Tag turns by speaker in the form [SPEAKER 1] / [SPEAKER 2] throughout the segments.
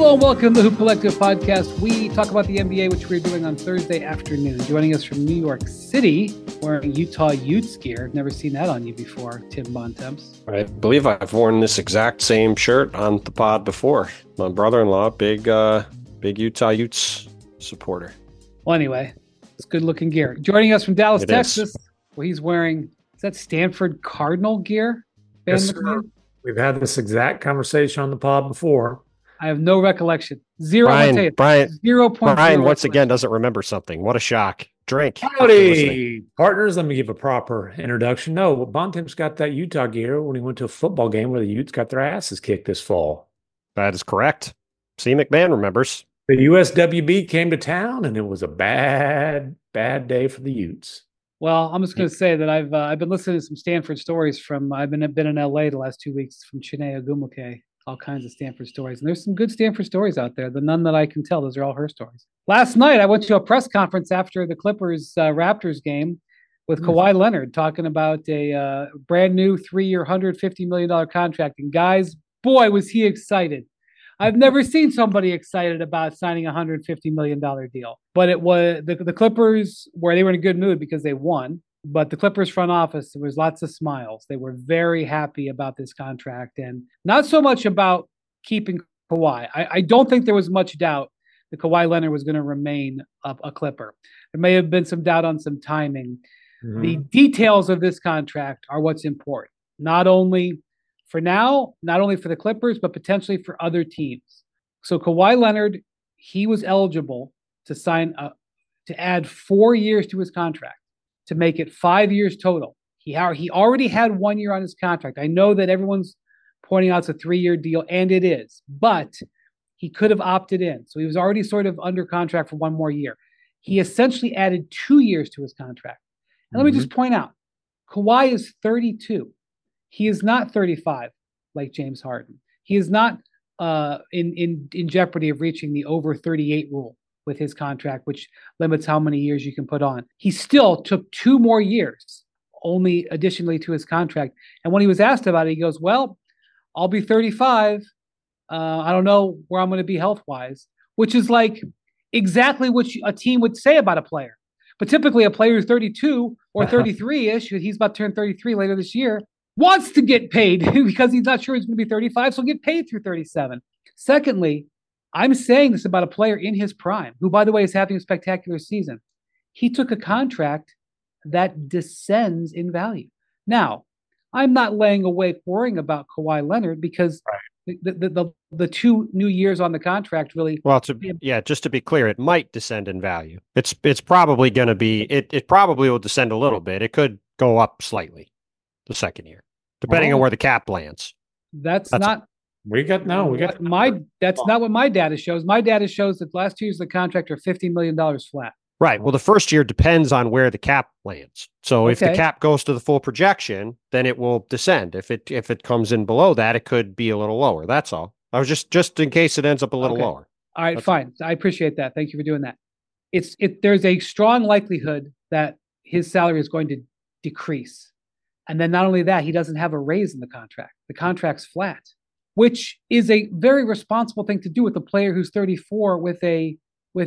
[SPEAKER 1] Hello and welcome to the Hoop Collective podcast. We talk about the NBA, which we're doing on Thursday afternoon. Joining us from New York City, wearing Utah Utes gear. I've never seen that on you before, Tim Bontemps.
[SPEAKER 2] I believe I've worn this exact same shirt on the pod before. My brother-in-law, big Utah Utes supporter.
[SPEAKER 1] Well, anyway, it's good-looking gear. Joining us from Dallas,
[SPEAKER 2] It
[SPEAKER 1] Texas,
[SPEAKER 2] is.
[SPEAKER 1] where he's wearing, is that Stanford Cardinal gear?
[SPEAKER 3] Yes, sir. We've had this exact conversation on the pod before.
[SPEAKER 1] I have no recollection. Zero.
[SPEAKER 2] Brian,
[SPEAKER 1] 0.0
[SPEAKER 2] Brian once again doesn't remember something. What a shock. Drink.
[SPEAKER 3] Howdy, partners. Let me give a proper introduction. No, Bontemps got that Utah gear when he went to a football game where the Utes got their asses kicked this fall.
[SPEAKER 2] That is correct. C. McMahon remembers.
[SPEAKER 3] The USWB came to town, and it was a bad day for the Utes.
[SPEAKER 1] Well, I'm just going to say that I've been listening to some Stanford stories from. I've been in LA the last 2 weeks from Chiney Ogumake. All kinds of Stanford stories. And there's some good Stanford stories out there. The none that I can tell, those are all her stories. Last night, I went to a press conference after the Clippers Raptors game with Kawhi Leonard talking about a brand new 3-year, $150 million contract. And guys, boy, was he excited. I've never seen somebody excited about signing a $150 million deal. But it was the Clippers, where they were in a good mood because they won. But the Clippers front office, there was lots of smiles. They were very happy about this contract and not so much about keeping Kawhi. I don't think there was much doubt that Kawhi Leonard was going to remain a Clipper. There may have been some doubt on some timing. Mm-hmm. The details of this contract are what's important, not only for now, not only for the Clippers, but potentially for other teams. So Kawhi Leonard, he was eligible to to add 4 years to his contract, to make it 5 years total. He already had 1 year on his contract. I know that everyone's pointing out it's a 3-year deal, and it is, but he could have opted in. So he was already sort of under contract for 1 more year. He essentially added 2 years to his contract. And let me just point out, Kawhi is 32. He is not 35 like James Harden. He is not in jeopardy of reaching the over 38 rule with his contract, which limits how many years you can put on. He still took 2 more years, only additionally to his contract. And when he was asked about it, he goes, well, I'll be 35. I don't know where I'm going to be health-wise, which is like exactly what a team would say about a player. But typically a player who's 32 or 33-ish, he's about to turn 33 later this year, wants to get paid because he's not sure he's going to be 35, so he'll get paid through 37. Secondly, I'm saying this about a player in his prime, who, by the way, is having a spectacular season. He took a contract that descends in value. Now, I'm not laying awake worrying about Kawhi Leonard because the 2 new years on the contract really.
[SPEAKER 2] Well, just to be clear, it might descend in value. It's probably going to be. It probably will descend a little bit. It could go up slightly the second year, depending on where the cap lands.
[SPEAKER 1] That's not. That's not what my data shows. My data shows that the last 2 years of the contract are $50 million flat.
[SPEAKER 2] Right. Well, the first year depends on where the cap lands. So if the cap goes to the full projection, then it will descend. If it comes in below that, it could be a little lower. That's all. I was just in case it ends up a little lower.
[SPEAKER 1] All right, fine. I appreciate that. Thank you for doing that. There's a strong likelihood that his salary is going to decrease. And then not only that, he doesn't have a raise in the contract. The contract's flat, which is a very responsible thing to do with a player who's 34 with a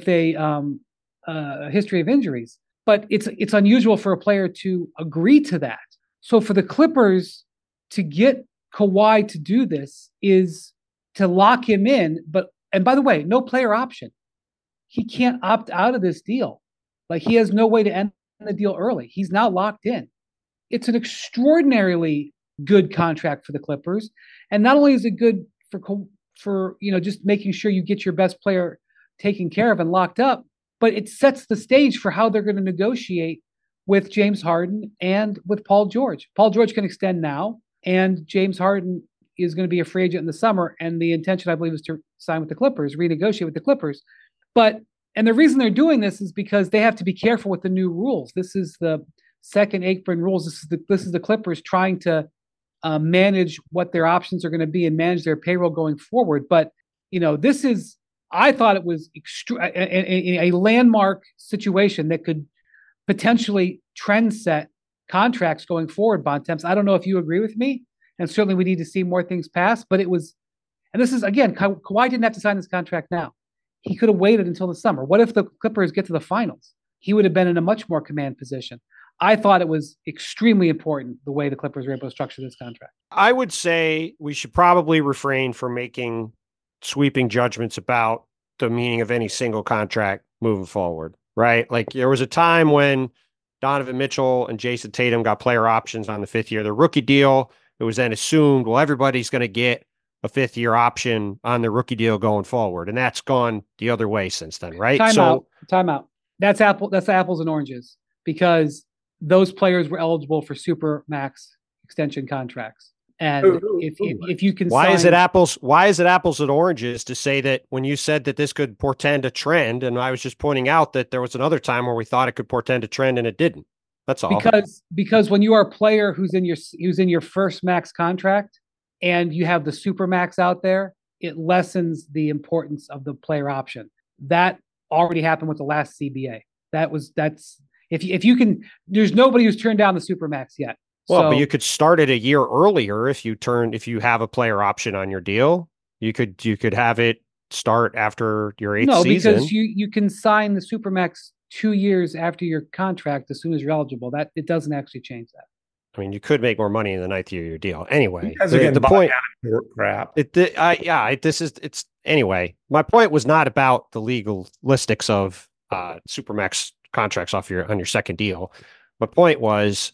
[SPEAKER 1] history of injuries. But it's unusual for a player to agree to that. So for the Clippers to get Kawhi to do this is to lock him in. And by the way, no player option. He can't opt out of this deal. Like, he has no way to end the deal early. He's now locked in. It's an extraordinarily good contract for the Clippers. And not only is it good for just making sure you get your best player taken care of and locked up, but it sets the stage for how they're going to negotiate with James Harden and with Paul George. Paul George can extend now, and James Harden is going to be a free agent in the summer. And the intention, I believe, is to sign with the Clippers, renegotiate with the Clippers. And the reason they're doing this is because they have to be careful with the new rules. This is the second apron rules. This is the Clippers trying to manage what their options are going to be and manage their payroll going forward. But, I thought it was a landmark situation that could potentially trend set contracts going forward, Bontemps. I don't know if you agree with me, and certainly we need to see more things pass, but it was And this is, again, Kawhi didn't have to sign this contract now. He could have waited until the summer. What if the Clippers get to the finals? He would have been in a much more command position. I thought it was extremely important the way the Clippers were able to structure this contract.
[SPEAKER 2] I would say we should probably refrain from making sweeping judgments about the meaning of any single contract moving forward, right? Like there was a time when Donovan Mitchell and Jason Tatum got player options on the 5th year of their rookie deal. It was then assumed, well, everybody's going to get a 5th year option on the rookie deal going forward. And that's gone the other way since then, right?
[SPEAKER 1] Time out. That's apples and oranges, because those players were eligible for super max extension contracts. And if you can,
[SPEAKER 2] why is it apples and oranges to say that when you said that this could portend a trend? And I was just pointing out that there was another time where we thought it could portend a trend and it didn't. That's all.
[SPEAKER 1] Because when you are a player who's in your first max contract and you have the super max out there, it lessens the importance of the player option. That already happened with the last CBA. That's if you can. There's nobody who's turned down the super max yet.
[SPEAKER 2] Well, but you could start it a year earlier if you have a player option on your deal. You could have it start after your 8th season.
[SPEAKER 1] No, because you can sign the Supermax 2 years after your contract as soon as you're eligible. That it doesn't actually change that.
[SPEAKER 2] I mean, you could make more money in the 9th year of your deal. Anyway,
[SPEAKER 3] the point. Crap.
[SPEAKER 2] Anyway. My point was not about the legalistics of Supermax contracts on your second deal. My point was,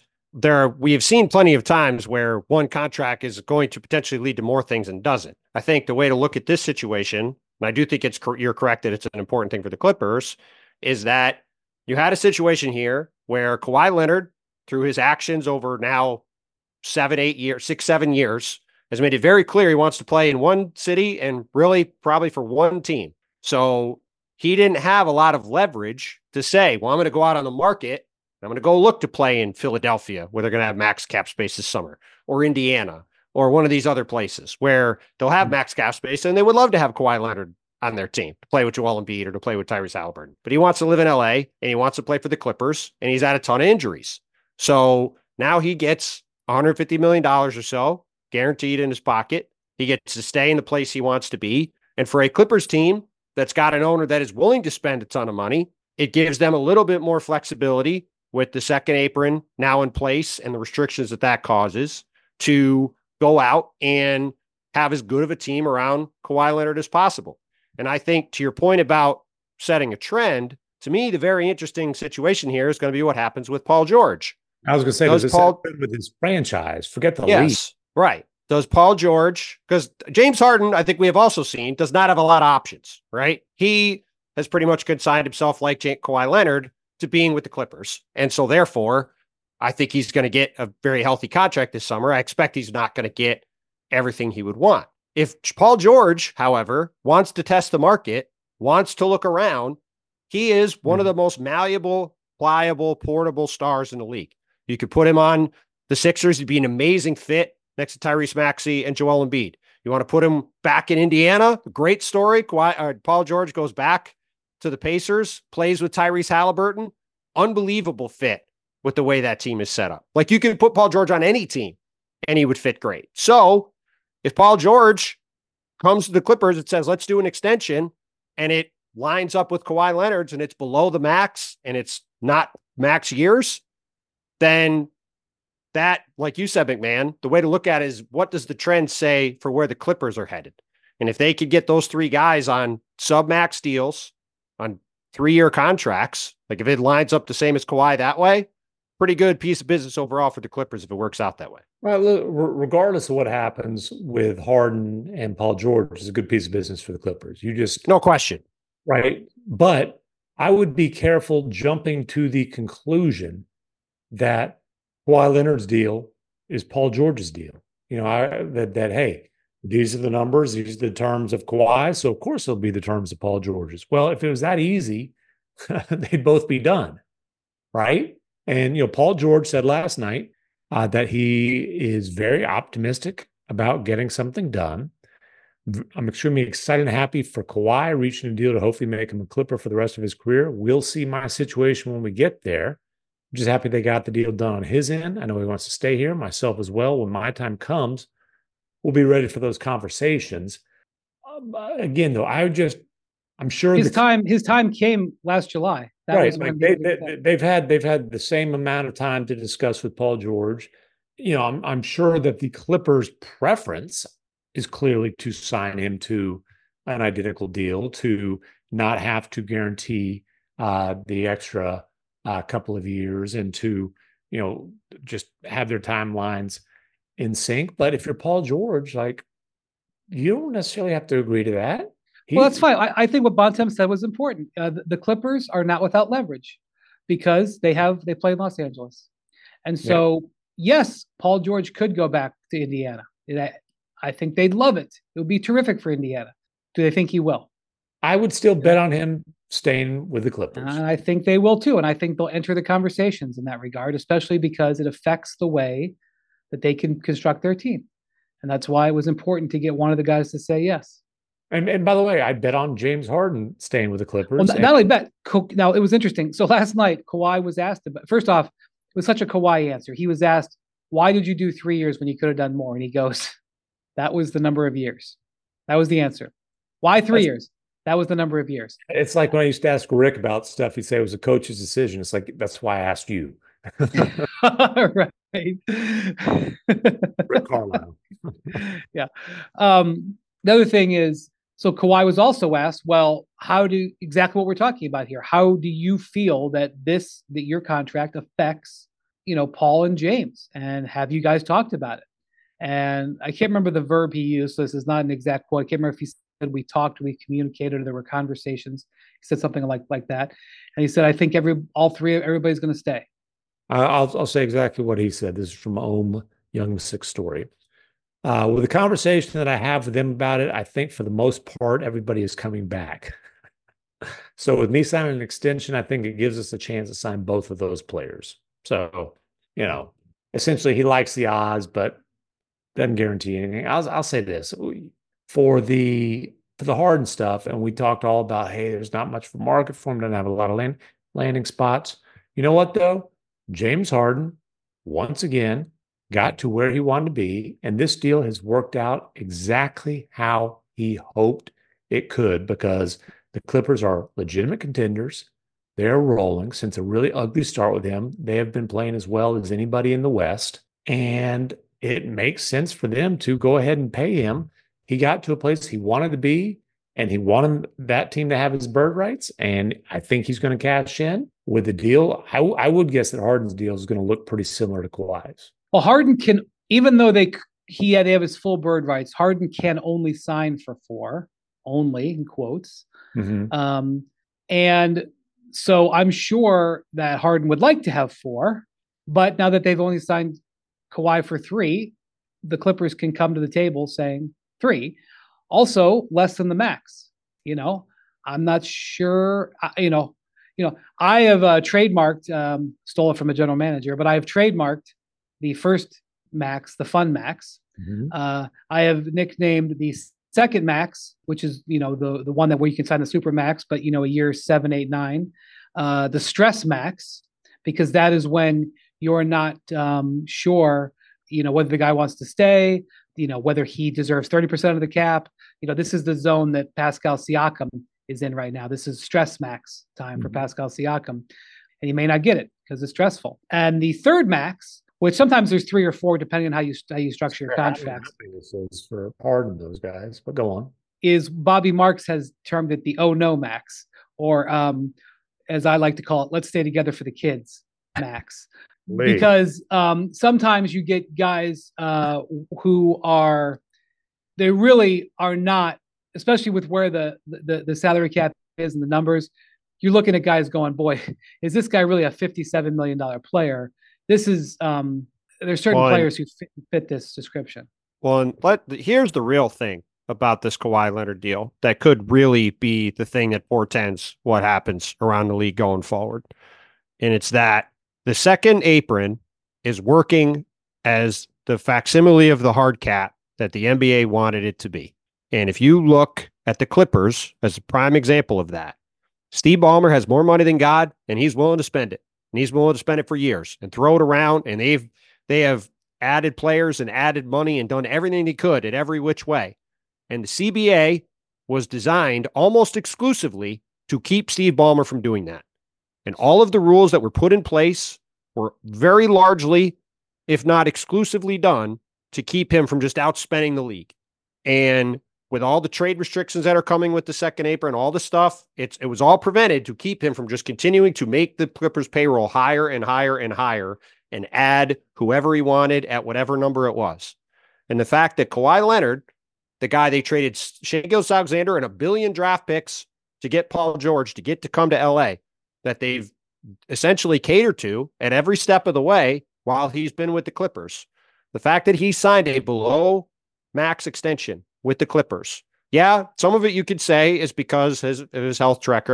[SPEAKER 2] we have seen plenty of times where one contract is going to potentially lead to more things and doesn't. I think the way to look at this situation, and I do think you're correct that it's an important thing for the Clippers, is that you had a situation here where Kawhi Leonard, through his actions over now 7 years, has made it very clear he wants to play in one city and really probably for one team. So he didn't have a lot of leverage to say, well, I'm going to go out on the market. I'm going to go look to play in Philadelphia, where they're going to have max cap space this summer, or Indiana, or one of these other places where they'll have max cap space, and they would love to have Kawhi Leonard on their team to play with Joel Embiid or to play with Tyrese Halliburton. But he wants to live in LA, and he wants to play for the Clippers, and he's had a ton of injuries. So now he gets $150 million or so guaranteed in his pocket. He gets to stay in the place he wants to be. And for a Clippers team that's got an owner that is willing to spend a ton of money, it gives them a little bit more flexibility with the second apron now in place and the restrictions that causes to go out and have as good of a team around Kawhi Leonard as possible. And I think, to your point about setting a trend, to me, the very interesting situation here is going to be what happens with Paul George.
[SPEAKER 3] I was going to say, does Paul with his franchise? Forget the league.
[SPEAKER 2] Right. Does Paul George, because James Harden, I think we have also seen, does not have a lot of options, right? He has pretty much consigned himself, like Kawhi Leonard, to being with the Clippers. And so therefore, I think he's going to get a very healthy contract this summer. I expect he's not going to get everything he would want. If Paul George, however, wants to test the market, wants to look around, he is one of the most malleable, pliable, portable stars in the league. You could put him on the Sixers. He'd be an amazing fit next to Tyrese Maxey and Joel Embiid. You want to put him back in Indiana? Great story. Paul George goes back to the Pacers, plays with Tyrese Halliburton. Unbelievable fit with the way that team is set up. Like, you can put Paul George on any team and he would fit great. So if Paul George comes to the Clippers, it says, let's do an extension, and it lines up with Kawhi Leonard's and it's below the max and it's not max years, then that, like you said, McMahon, the way to look at it is, what does the trend say for where the Clippers are headed? And if they could get those three guys on sub-max deals, on 3-year contracts, like if it lines up the same as Kawhi that way, pretty good piece of business overall for the Clippers if it works out that way.
[SPEAKER 3] Well, look, regardless of what happens with Harden and Paul George, it's a good piece of business for the Clippers.
[SPEAKER 2] No question.
[SPEAKER 3] Right. But I would be careful jumping to the conclusion that Kawhi Leonard's deal is Paul George's deal. Hey, these are the numbers, these are the terms of Kawhi, so of course it'll be the terms of Paul George's. Well, if it was that easy, they'd both be done, right? And Paul George said last night that he is very optimistic about getting something done. I'm extremely excited and happy for Kawhi reaching a deal to hopefully make him a Clipper for the rest of his career. We'll see my situation when we get there. I'm just happy they got the deal done on his end. I know he wants to stay here, myself as well. When my time comes, we'll be ready for those conversations. again, though, I'm sure
[SPEAKER 1] his time came last July. That
[SPEAKER 3] right.
[SPEAKER 1] was
[SPEAKER 3] Like
[SPEAKER 1] when
[SPEAKER 3] they've had the same amount of time to discuss with Paul George. I'm sure that the Clippers' preference is clearly to sign him to an identical deal, to not have to guarantee the extra couple of years, and to just have their timelines in sync. But if you're Paul George, like, you don't necessarily have to agree to that.
[SPEAKER 1] Well, that's fine. I think what Bontemps said was important. The Clippers are not without leverage because they play in Los Angeles, and so yes, Paul George could go back to Indiana. I think they'd love it. It would be terrific for Indiana. Do they think he will?
[SPEAKER 3] I would still bet on him staying with the Clippers.
[SPEAKER 1] I think they will too, and I think they'll enter the conversations in that regard, especially because it affects the way that they can construct their team, and that's why it was important to get one of the guys to say yes.
[SPEAKER 3] And by the way, I bet on James Harden staying with the Clippers.
[SPEAKER 1] Well, not only bet. Now, it was interesting. So last night, Kawhi was asked about, first off, it was such a Kawhi answer. He was asked, why did you do 3 years when you could have done more? And he goes, that was the number of years. That was the answer. Why 3 years? That was the number of years.
[SPEAKER 3] It's like when I used to ask Rick about stuff, he'd say it was a coach's decision. It's like, that's why I asked you.
[SPEAKER 1] Right.
[SPEAKER 3] Rick Carlisle.
[SPEAKER 1] Yeah. The other thing is, so Kawhi was also asked, well, exactly what we're talking about here. How do you feel that your contract affects, Paul and James? And have you guys talked about it? And I can't remember the verb he used. So this is not an exact quote. I can't remember if he said we talked, we communicated, or there were conversations. He said something like that. And he said, I think everybody's going to stay.
[SPEAKER 3] I'll say exactly what he said. This is from Ohm Youngsik's story. With the conversation that I have with them about it, I think for the most part, everybody is coming back. So with me signing an extension, I think it gives us a chance to sign both of those players. So, essentially he likes the odds, but doesn't guarantee anything. I'll say this for the Harden stuff, and we talked all about, hey, there's not much for market for him, doesn't have a lot of landing spots. You know what though? James Harden, once again, got to where he wanted to be, and this deal has worked out exactly how he hoped it could, because the Clippers are legitimate contenders. They're rolling since a really ugly start with him. They have been playing as well as anybody in the West, and it makes sense for them to go ahead and pay him. He got to a place he wanted to be, and he wanted that team to have his bird rights, and I think he's going to cash in with the deal. I would guess that Harden's deal is going to look pretty similar to Kawhi's.
[SPEAKER 1] Well, Harden can, even though they have his full bird rights, Harden can only sign for 4, only in quotes. Mm-hmm. And so I'm sure that Harden would like to have 4, but now that they've only signed Kawhi for 3, the Clippers can come to the table saying 3, also less than the max. I'm not sure. I have trademarked, stole it from a general manager, but I have trademarked the first max, the fun max. Mm-hmm. I have nicknamed the second max, which is, the one where you can sign the super max, but, a year 7, 8, 9, the stress max, because that is when you're not sure, whether the guy wants to stay, whether he deserves 30% of the cap. This is the zone that Pascal Siakam is in right now. This is stress max time for Pascal Siakam, and he may not get it because it's stressful. And the third max, which sometimes there's 3 or 4, depending on how you structure your contracts.
[SPEAKER 3] This is for Harden, those guys, but go on.
[SPEAKER 1] Is Bobby Marks has termed it the oh no max, or as I like to call it, let's stay together for the kids max. Because sometimes you get guys who they really are not, especially with where the salary cap is and the numbers. You're looking at guys going, boy, is this guy really a $57 million player? This is there's certain players who fit this description.
[SPEAKER 2] Well, here's the real thing about this Kawhi Leonard deal that could really be the thing that portends what happens around the league going forward. And it's that the second apron is working as the facsimile of the hard cap that the NBA wanted it to be. And if you look at the Clippers as a prime example of that, Steve Ballmer has more money than God, and he's willing to spend it. And he's willing to spend it for years and throw it around. And they have added players and added money and done everything they could in every which way. And the CBA was designed almost exclusively to keep Steve Ballmer from doing that. And all of the rules that were put in place were very largely, if not exclusively, done to keep him from just outspending the league. And with all the trade restrictions that are coming with the second apron, all the stuff, it was all prevented to keep him from just continuing to make the Clippers payroll higher and higher and higher and add whoever he wanted at whatever number it was. And the fact that Kawhi Leonard, the guy they traded Shai Gilgeous-Alexander and $1 billion draft picks to get Paul George to come to LA, that they've essentially catered to at every step of the way while he's been with the Clippers. The fact that he signed a below max extension with the Clippers. Yeah, some of it you could say is because his health track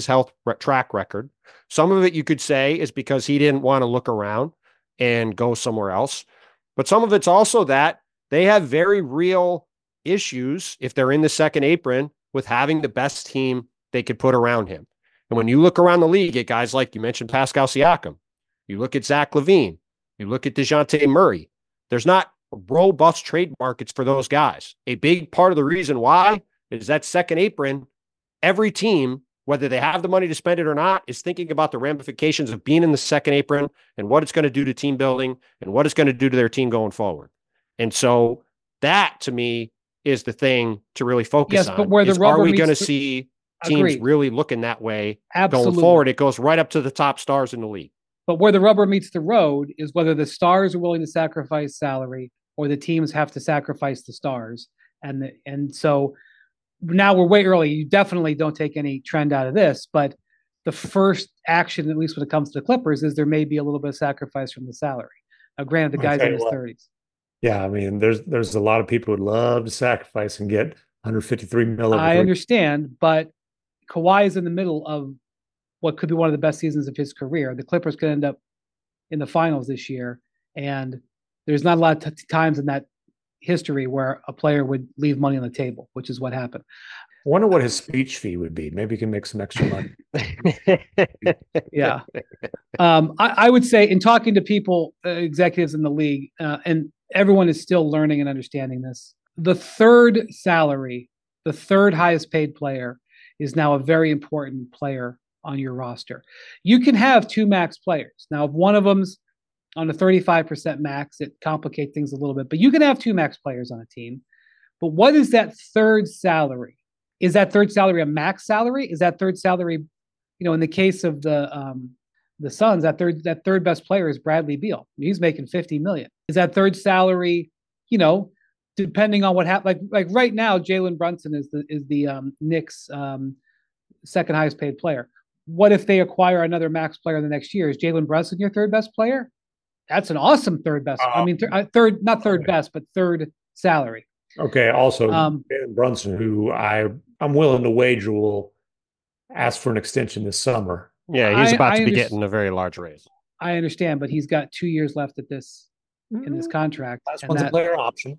[SPEAKER 2] record. Some of it you could say is because he didn't want to look around and go somewhere else. But some of it's also that they have very real issues if they're in the second apron with having the best team they could put around him. And when you look around the league at guys like you mentioned Pascal Siakam, you look at Zach LaVine, you look at DeJounte Murray, there's not robust trade markets for those guys. A big part of the reason why is that second apron, every team, whether they have the money to spend it or not, is thinking about the ramifications of being in the second apron and what it's going to do to team building and what it's going to do to their team going forward. And so that, to me, is the thing to really focus on.
[SPEAKER 1] But where the rubber
[SPEAKER 2] are we going to see teams really looking that way going forward? It goes right up to the top stars in the league.
[SPEAKER 1] But where the rubber meets the road is whether the stars are willing to sacrifice salary or the teams have to sacrifice the stars. And so now we're way early. You definitely don't take any trend out of this, but the first action, at least when it comes to the Clippers, is there may be a little bit of sacrifice from the salary. Now, granted, the guy's in his 30s.
[SPEAKER 3] Yeah, I mean, there's a lot of people who'd love to sacrifice and get 153 million.
[SPEAKER 1] I understand, but Kawhi is in the middle of what could be one of the best seasons of his career. The Clippers could end up in the finals this year, and there's not a lot of times in that history where a player would leave money on the table, which is what happened.
[SPEAKER 3] I wonder what his speech fee would be. Maybe he can make some extra money.
[SPEAKER 1] Yeah. I would say in talking to people, executives in the league, and everyone is still learning and understanding this, the third salary, the third highest paid player is now a very important player on your roster. You can have two max players. Now, if one of them's on a 35% max, it complicates things a little bit, but you can have two max players on a team. But what is that third salary? Is that third salary a max salary? Is that third salary, in the case of the Suns, that third best player is Bradley Beal. He's making $50 million. Is that third salary, depending on what happens, like right now, Jalen Brunson is the Knicks' second highest paid player. What if they acquire another max player the next year? Is Jalen Brunson your third best player? That's an awesome third best. Not third best, but third salary.
[SPEAKER 3] Okay. Also, Jalen Brunson, who I'm willing to wager will ask for an extension this summer.
[SPEAKER 2] Yeah, he's about to be getting a very large raise.
[SPEAKER 1] I understand, but he's got 2 years left at this in this contract.
[SPEAKER 3] Last one's a player option.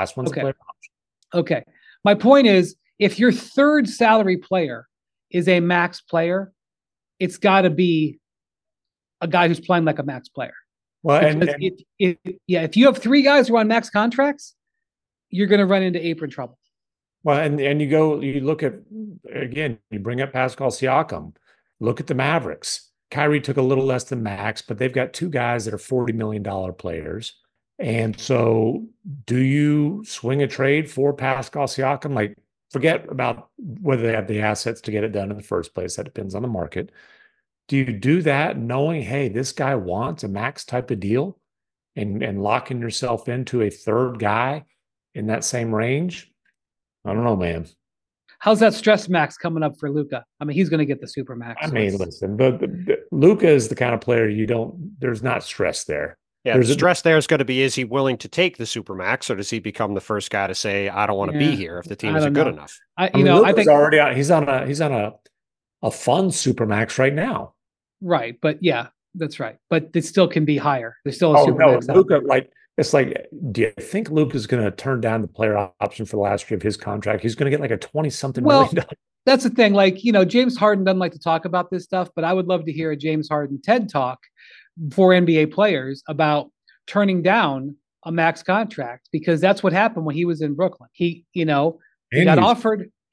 [SPEAKER 1] Okay. My point is, if your third salary player is a max player, it's got to be a guy who's playing like a max player.
[SPEAKER 3] Well,
[SPEAKER 1] if you have three guys who are on max contracts, you're going to run into apron trouble.
[SPEAKER 3] Well, and you look at, again, you bring up Pascal Siakam. Look at the Mavericks. Kyrie took a little less than max, but they've got two guys that are $40 million players. And so do you swing a trade for Pascal Siakam? Like, forget about whether they have the assets to get it done in the first place. That depends on the market. Do you do that knowing, hey, this guy wants a max type of deal and locking yourself into a third guy in that same range? I don't know, man.
[SPEAKER 1] How's that stress max coming up for Luka? I mean, he's going to get the super max.
[SPEAKER 3] I mean, listen, but Luka is the kind of player there's not stress there.
[SPEAKER 2] Yeah, the stress there is going to be, is he willing to take the super max, or does he become the first guy to say, I don't want to be here if the team isn't good enough?
[SPEAKER 3] I think he's on a fun super max right now.
[SPEAKER 1] Right. But yeah, that's right. But it still can be higher. There's still a super max.
[SPEAKER 3] Luka, do you think Luka's going to turn down the player option for the last year of his contract? He's going to get like a 20-something million.
[SPEAKER 1] That's the thing. Like, James Harden doesn't like to talk about this stuff, but I would love to hear a James Harden TED talk for NBA players about turning down a max contract, because that's what happened when he was in Brooklyn. He got offered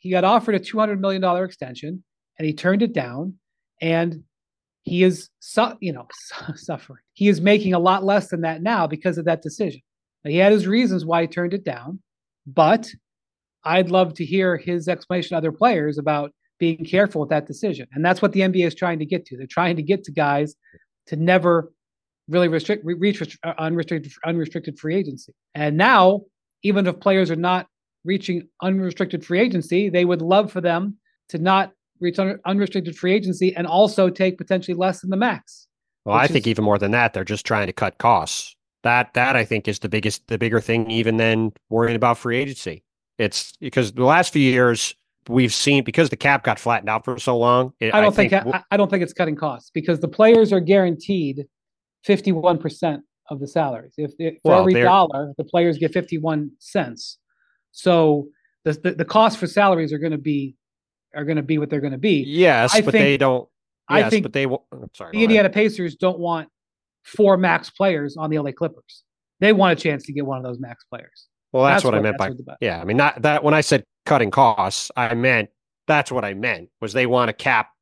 [SPEAKER 1] he got offered a $200 million extension and he turned it down. And he is, suffering. He is making a lot less than that now because of that decision. Now, he had his reasons why he turned it down, but I'd love to hear his explanation to other players about being careful with that decision. And that's what the NBA is trying to get to. They're trying to get to guys to never really reach unrestricted free agency. And now, even if players are not reaching unrestricted free agency, they would love for them to not reach unrestricted free agency and also take potentially less than the max.
[SPEAKER 2] Well, I think even more than that, they're just trying to cut costs. That I think is the bigger thing, even than worrying about free agency. It's because the last few years we've seen, because the cap got flattened out for so long.
[SPEAKER 1] I don't think it's cutting costs, because the players are guaranteed 51% of the salaries. If for every dollar, the players get 51 cents. So the cost for salaries are going to be what they're going to be.
[SPEAKER 2] Yes, but they don't. Yes, I think, but they will. Sorry,
[SPEAKER 1] the Indiana Pacers don't want 4 max players on the LA Clippers. They want a chance to get one of those max players.
[SPEAKER 2] Well, that's what I meant by, yeah. I mean, not that when I said cutting costs, I meant that's what I meant was they want to cap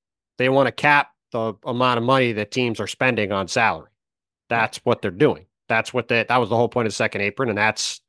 [SPEAKER 2] the amount of money that teams are spending on salary. That's what they're doing. That was the whole point of the second apron. And that's,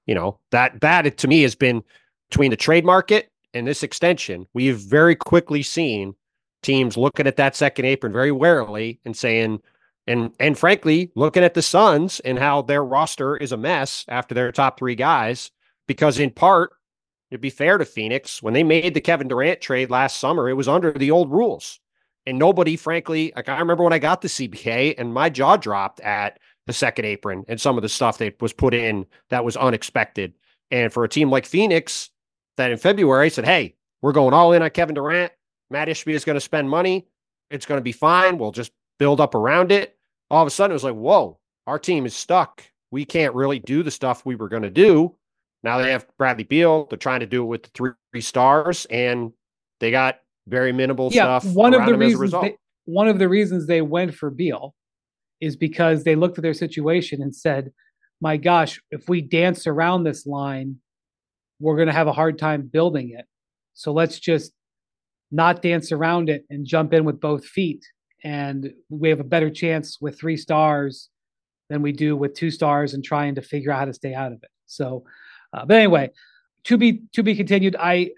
[SPEAKER 2] that to me has been between the trade market and this extension. We've very quickly seen teams looking at that second apron very warily and saying, and frankly, looking at the Suns and how their roster is a mess after their top 3 guys, because in part, it'd be fair to Phoenix, when they made the Kevin Durant trade last summer, it was under the old rules. And nobody, frankly, like I remember when I got the CBA and my jaw dropped at the second apron and some of the stuff that was put in that was unexpected. And for a team like Phoenix that in February said, hey, we're going all in on Kevin Durant. Matt Ishbia is going to spend money. It's going to be fine. We'll just build up around it. All of a sudden, it was like, whoa, our team is stuck. We can't really do the stuff we were going to do. Now they have Bradley Beal. They're trying to do it with the 3 stars, and they got very minimal stuff
[SPEAKER 1] one
[SPEAKER 2] around him as a result.
[SPEAKER 1] One of the reasons they went for Beal is because they looked at their situation and said, my gosh, if we dance around this line, we're going to have a hard time building it. So let's just not dance around it and jump in with both feet. And we have a better chance with 3 stars than we do with 2 stars and trying to figure out how to stay out of it. So, but anyway, to be continued. I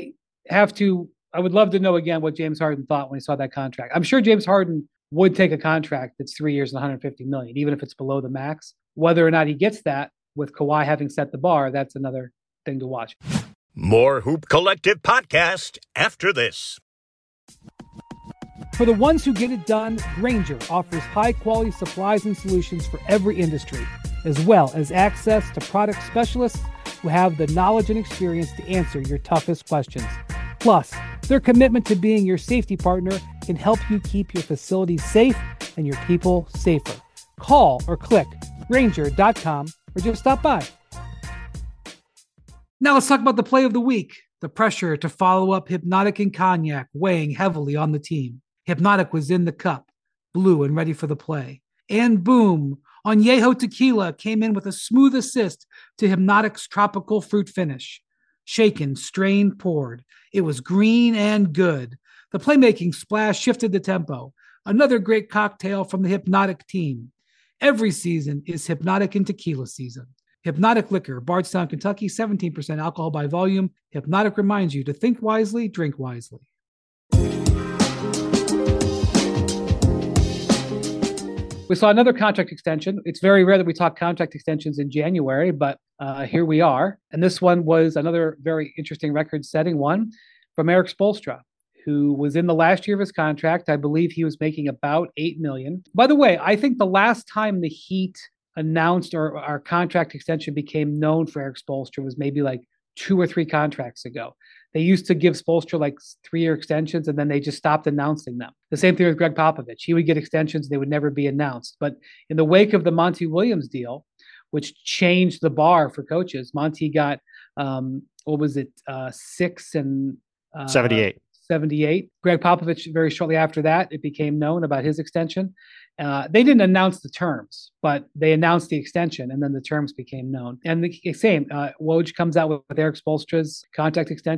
[SPEAKER 1] would love to know again what James Harden thought when he saw that contract. I'm sure James Harden would take a contract that's 3 years and $150 million, even if it's below the max. Whether or not he gets that with Kawhi having set the bar, that's another thing to watch.
[SPEAKER 4] More Hoop Collective podcast after this.
[SPEAKER 1] For the ones who get it done, Grainger offers high-quality supplies and solutions for every industry, as well as access to product specialists who have the knowledge and experience to answer your toughest questions. Plus, their commitment to being your safety partner can help you keep your facilities safe and your people safer. Call or click Grainger.com or just stop by. Now let's talk about the play of the week. The pressure to follow up Hypnotic and Cognac weighing heavily on the team. Hypnotic was in the cup, blue and ready for the play. And boom, Añejo Tequila came in with a smooth assist to Hypnotic's tropical fruit finish. Shaken, strained, poured. It was green and good. The playmaking splash shifted the tempo. Another great cocktail from the Hypnotic team. Every season is Hypnotic and Tequila season. Hypnotic Liquor, Bardstown, Kentucky, 17% alcohol by volume. Hypnotic reminds you to think wisely, drink wisely. We saw another contract extension. It's very rare that we talk contract extensions in January, but here we are. And this one was another very interesting record-setting one from Erik Spoelstra, who was in the last year of his contract. I believe he was making about $8 million. By the way, I think the last time the Heat announced or our contract extension became known for Erik Spoelstra was maybe like 2 or 3 contracts ago. They used to give Spoelstra like 3-year extensions, and then they just stopped announcing them. The same thing with Greg Popovich. He would get extensions. They would never be announced. But in the wake of the Monty Williams deal, which changed the bar for coaches, Monty got, 6 and 78. Greg Popovich, very shortly after that, it became known about his extension. They didn't announce the terms, but they announced the extension, and then the terms became known. And the same, Woj comes out with Erik Spoelstra's contract extension.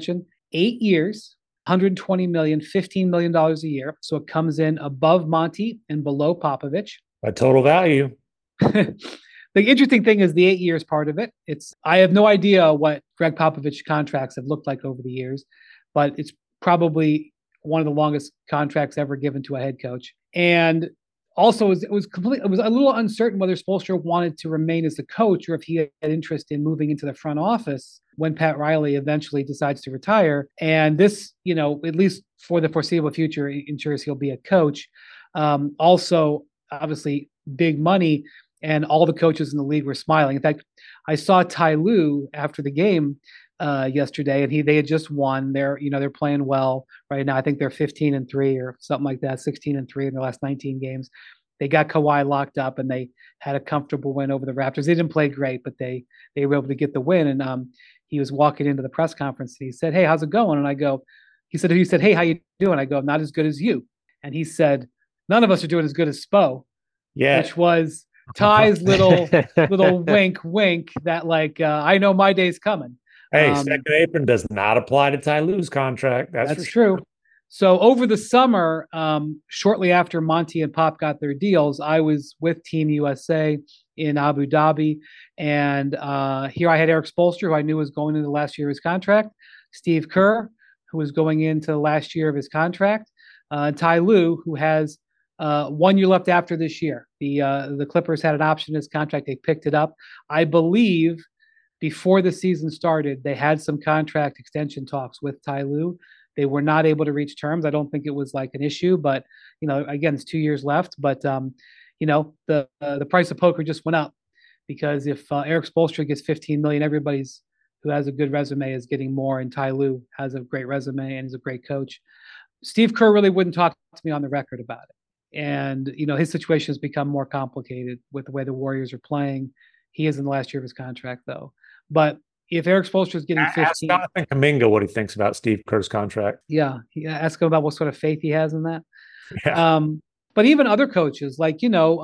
[SPEAKER 1] 8 years, 120 million, $15 million a year. So it comes in above Monty and below Popovich.
[SPEAKER 3] By total value.
[SPEAKER 1] The interesting thing is the 8 years part of it. I have no idea what Greg Popovich contracts have looked like over the years, but it's probably one of the longest contracts ever given to a head coach. And also, it was a little uncertain whether Spoelstra wanted to remain as the coach or if he had interest in moving into the front office when Pat Riley eventually decides to retire. And this, at least for the foreseeable future, ensures he'll be a coach. Also, obviously, big money, and all the coaches in the league were smiling. In fact, I saw Ty Lue after the game yesterday, and they had just won. They're playing well right now. I think they're 15-3 or something like that, 16-3 in their last 19 games. They got Kawhi locked up, and they had a comfortable win over the Raptors. They didn't play great, but they were able to get the win. And he was walking into the press conference, and he said, "Hey, how's it going?" And he said, "Hey, how you doing?" I go, "Not as good as you." And he said, "None of us are doing as good as Spo."
[SPEAKER 3] Yeah,
[SPEAKER 1] which was Ty's little wink that I know my day's coming.
[SPEAKER 3] Hey, second apron does not apply to Ty Lue's contract. That's
[SPEAKER 1] true. So over the summer, shortly after Monty and Pop got their deals, I was with Team USA in Abu Dhabi. And here I had Eric Spoelstra, who I knew was going into the last year of his contract, Steve Kerr, who was going into the last year of his contract, Ty Lue, who has 1 year left after this year. The Clippers had an option in his contract. They picked it up. I believe before the season started, they had some contract extension talks with Ty Lue. They were not able to reach terms. I don't think it was like an issue, but again, it's 2 years left. But the price of poker just went up, because if Eric Spoelstra gets 15 million, everybody's who has a good resume is getting more, and Ty Lue has a great resume and is a great coach. Steve Kerr really wouldn't talk to me on the record about it. And, his situation has become more complicated with the way the Warriors are playing. He is in the last year of his contract, though. But if Eric Spoelstra is getting 15,
[SPEAKER 3] ask Jonathan Kuminga what he thinks about Steve Kerr's contract.
[SPEAKER 1] Yeah, ask him about what sort of faith he has in that.
[SPEAKER 3] Yeah.
[SPEAKER 1] But even other coaches, like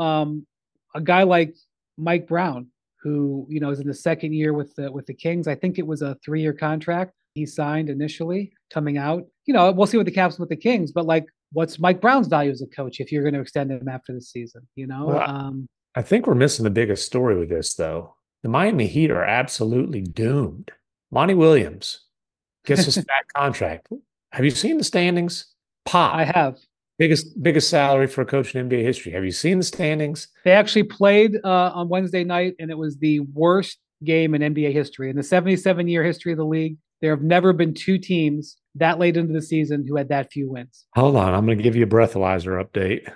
[SPEAKER 1] a guy like Mike Brown, who is in the second year with the Kings. I think it was a 3-year contract he signed initially coming out. We'll see what the Caps with the Kings, but what's Mike Brown's value as a coach if you're going to extend him after the season?
[SPEAKER 3] Well, I think we're missing the biggest story with this, though. The Miami Heat are absolutely doomed. Monty Williams gets a fat contract. Have you seen the standings? Pop.
[SPEAKER 1] I have.
[SPEAKER 3] Biggest salary for a coach in NBA history. Have you seen the standings?
[SPEAKER 1] They actually played on Wednesday night, and it was the worst game in NBA history. In the 77-year history of the league, there have never been two teams that late into the season who had that few wins.
[SPEAKER 3] Hold on. I'm going to give you a breathalyzer update.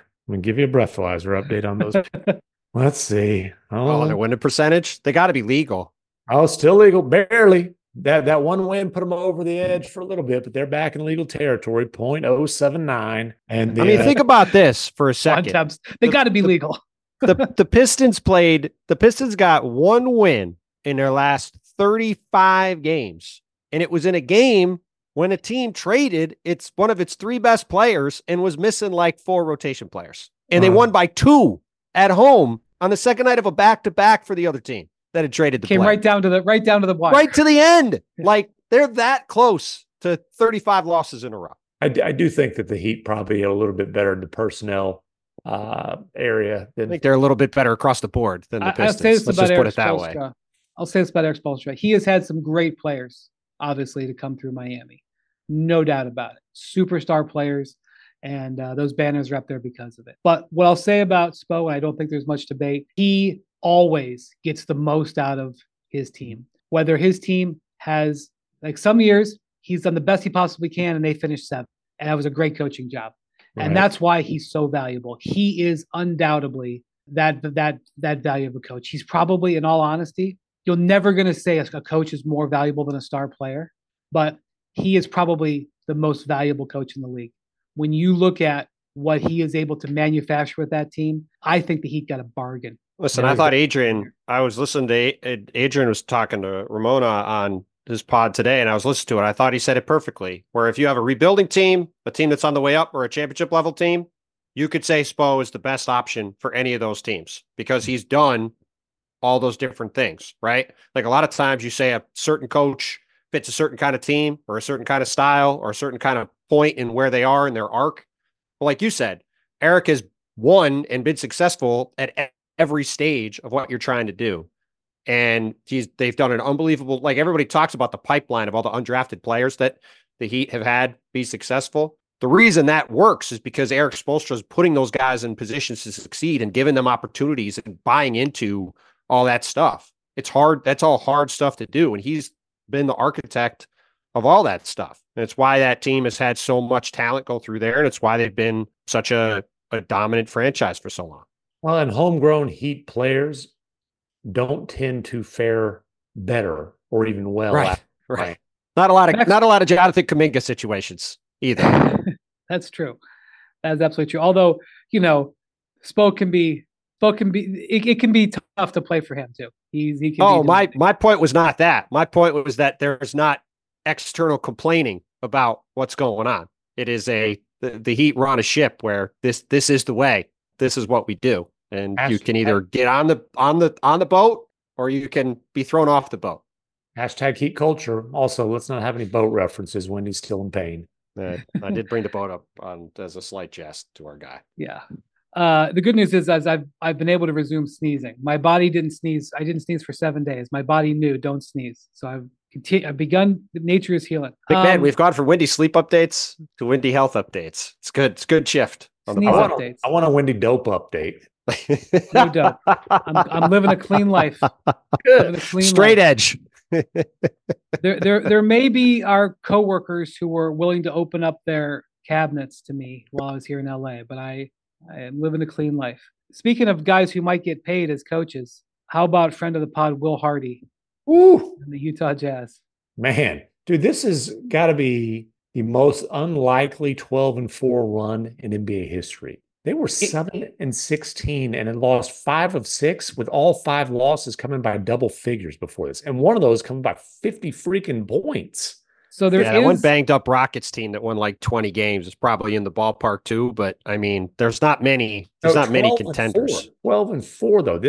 [SPEAKER 3] On those. Let's see.
[SPEAKER 2] Their winning percentage? They got to be legal.
[SPEAKER 3] Oh, still legal. Barely. That one win put them over the edge for a little bit, but they're back in legal territory, .079. And
[SPEAKER 2] think about this for a second.
[SPEAKER 1] They got to be legal.
[SPEAKER 2] The Pistons got one win in their last 35 games. And it was in a game when a team traded one of its 3 best players and was missing 4 rotation players. And they won by 2 at home on the second night of a back-to-back for the other team that had traded the
[SPEAKER 1] Came
[SPEAKER 2] player.
[SPEAKER 1] right down to the wire.
[SPEAKER 2] Right to the end. They're that close to 35 losses in a row.
[SPEAKER 3] I do think that the Heat probably a little bit better in the personnel area.
[SPEAKER 2] I think they're a little bit better across the board than the Pistons. Let's just put it that way.
[SPEAKER 1] I'll say this about Eric Spoelstra. He has had some great players, obviously, to come through Miami. No doubt about it. Superstar players. And those banners are up there because of it. But what I'll say about Spo, and I don't think there's much debate, he always gets the most out of his team. Whether his team has, some years, he's done the best he possibly can, and they finished 7th. And that was a great coaching job. Right. And that's why he's so valuable. He is undoubtedly that value of a coach. He's probably, in all honesty, you're never going to say a coach is more valuable than a star player, but he is probably the most valuable coach in the league. When you look at what he is able to manufacture with that team, I think the Heat got a bargain.
[SPEAKER 2] Listen, I thought I was listening to Adrian was talking to Ramona on his pod today, and I was listening to it. I thought he said it perfectly, where if you have a rebuilding team, a team that's on the way up, or a championship level team, you could say Spo is the best option for any of those teams because he's done all those different things, right? A lot of times you say a certain coach fits a certain kind of team or a certain kind of style or a certain kind of point in where they are in their arc. But like you said, Eric has won and been successful at every stage of what you're trying to do. And they've done an unbelievable, like everybody talks about the pipeline of all the undrafted players that the Heat have had be successful. The reason that works is because Erik Spoelstra is putting those guys in positions to succeed and giving them opportunities and buying into all that stuff. It's hard. That's all hard stuff to do. And he's been the architect of all that stuff. And it's why that team has had so much talent go through there. And it's why they've been such a dominant franchise for so long.
[SPEAKER 3] Well, and homegrown Heat players don't tend to fare better or even well.
[SPEAKER 2] Right. Not a lot of Jonathan Kuminga situations either.
[SPEAKER 1] That's true. That's absolutely true. Although, Spo can be it can be tough to play for him too.
[SPEAKER 2] My point was not that. My point was that there's not external complaining about what's going on. It is the Heat run a ship where this is the way. This is what we do. And you can either get on the boat or you can be thrown off the boat.
[SPEAKER 3] Hashtag Heat culture. Also, let's not have any boat references. Wendy's still in pain.
[SPEAKER 2] I did bring the boat up as a slight jest to our guy.
[SPEAKER 1] Yeah. The good news is, as I've been able to resume sneezing. My body didn't sneeze. I didn't sneeze for 7 days. My body knew don't sneeze. So I've begun. Nature is healing.
[SPEAKER 2] Big man, we've gone from Wendy sleep updates to Wendy health updates. It's good. It's good shift.
[SPEAKER 3] I want a Wendy dope update.
[SPEAKER 1] No dope. I'm living a clean life.
[SPEAKER 2] Good. Straight edge.
[SPEAKER 1] There may be our coworkers who were willing to open up their cabinets to me while I was here in LA, but I am living a clean life. Speaking of guys who might get paid as coaches, how about friend of the pod, Will Hardy?
[SPEAKER 3] Ooh,
[SPEAKER 1] and the Utah Jazz.
[SPEAKER 3] Man, dude, this has got to be the most unlikely 12-4 run in NBA history. They were 7-16 and had lost 5 of 6, with all 5 losses coming by double figures before this, and one of those coming by 50 freaking points.
[SPEAKER 2] So that one banged up Rockets team that won like 20 games is probably in the ballpark too. But I mean, there's not many. There's not many contenders.
[SPEAKER 3] 12-4 though.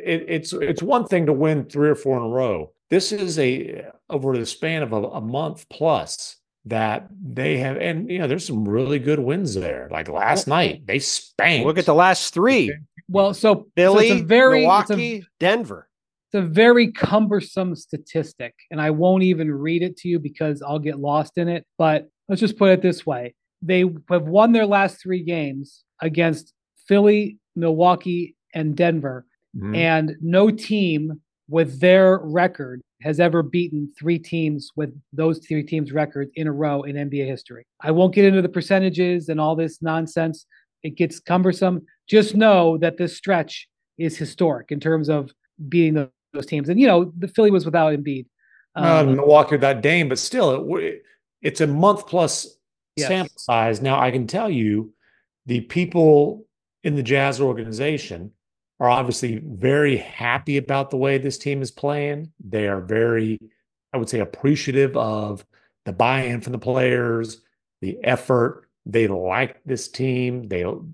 [SPEAKER 3] It's one thing to win 3 or 4 in a row. This is over the span of a month plus that they have, and there's some really good wins there. Like last night, they spanked.
[SPEAKER 2] Look at the last 3.
[SPEAKER 1] Well, so
[SPEAKER 2] Philly, Milwaukee, Denver.
[SPEAKER 1] It's a very cumbersome statistic, and I won't even read it to you because I'll get lost in it. But let's just put it this way. They have won their last 3 games against Philly, Milwaukee, and Denver. Mm-hmm. And no team with their record has ever beaten 3 teams with those 3 teams' records in a row in NBA history. I won't get into the percentages and all this nonsense. It gets cumbersome. Just know that this stretch is historic in terms of beating those teams. And, the Philly was without Embiid.
[SPEAKER 3] Milwaukee without Dame, but still, it's a month plus sample size. Now, I can tell you the people in the Jazz organization are obviously very happy about the way this team is playing. They are very, I would say, appreciative of the buy-in from the players, the effort. They like this team.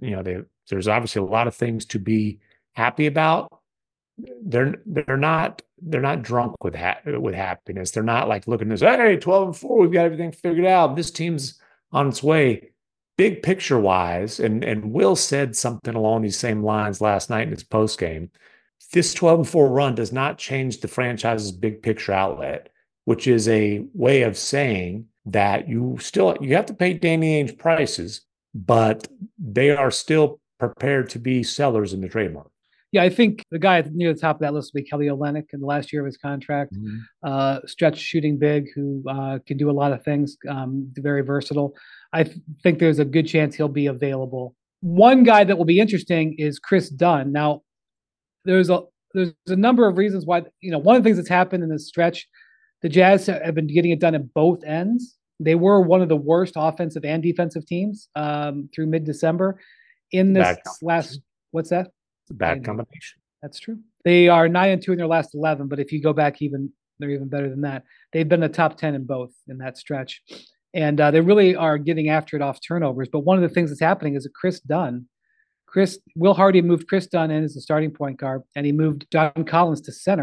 [SPEAKER 3] There's obviously a lot of things to be happy about. They're not drunk with happiness. They're not like looking at this, hey, 12-4, we've got everything figured out. This team's on its way. Big picture wise, and Will said something along these same lines last night in his post game. This 12-4 run does not change the franchise's big picture outlet, which is a way of saying that you have to pay Danny Ainge prices, but they are still prepared to be sellers in the trade market.
[SPEAKER 1] Yeah, I think the guy near the top of that list will be Kelly Olynyk in the last year of his contract. Mm-hmm. Stretch shooting big, who can do a lot of things, very versatile. I think there's a good chance he'll be available. One guy that will be interesting is Chris Dunn. Now, there's a number of reasons why. One of the things that's happened in this stretch, the Jazz have been getting it done at both ends. They were one of the worst offensive and defensive teams through mid-December. In this last, what's that?
[SPEAKER 3] It's a bad combination.
[SPEAKER 1] That's true. They are 9-2 in their last 11, but if you go back they're even better than that. They've been the top 10 in both in that stretch. And they really are getting after it off turnovers. But one of the things that's happening is that Will Hardy moved Chris Dunn in as the starting point guard, and he moved John Collins to center.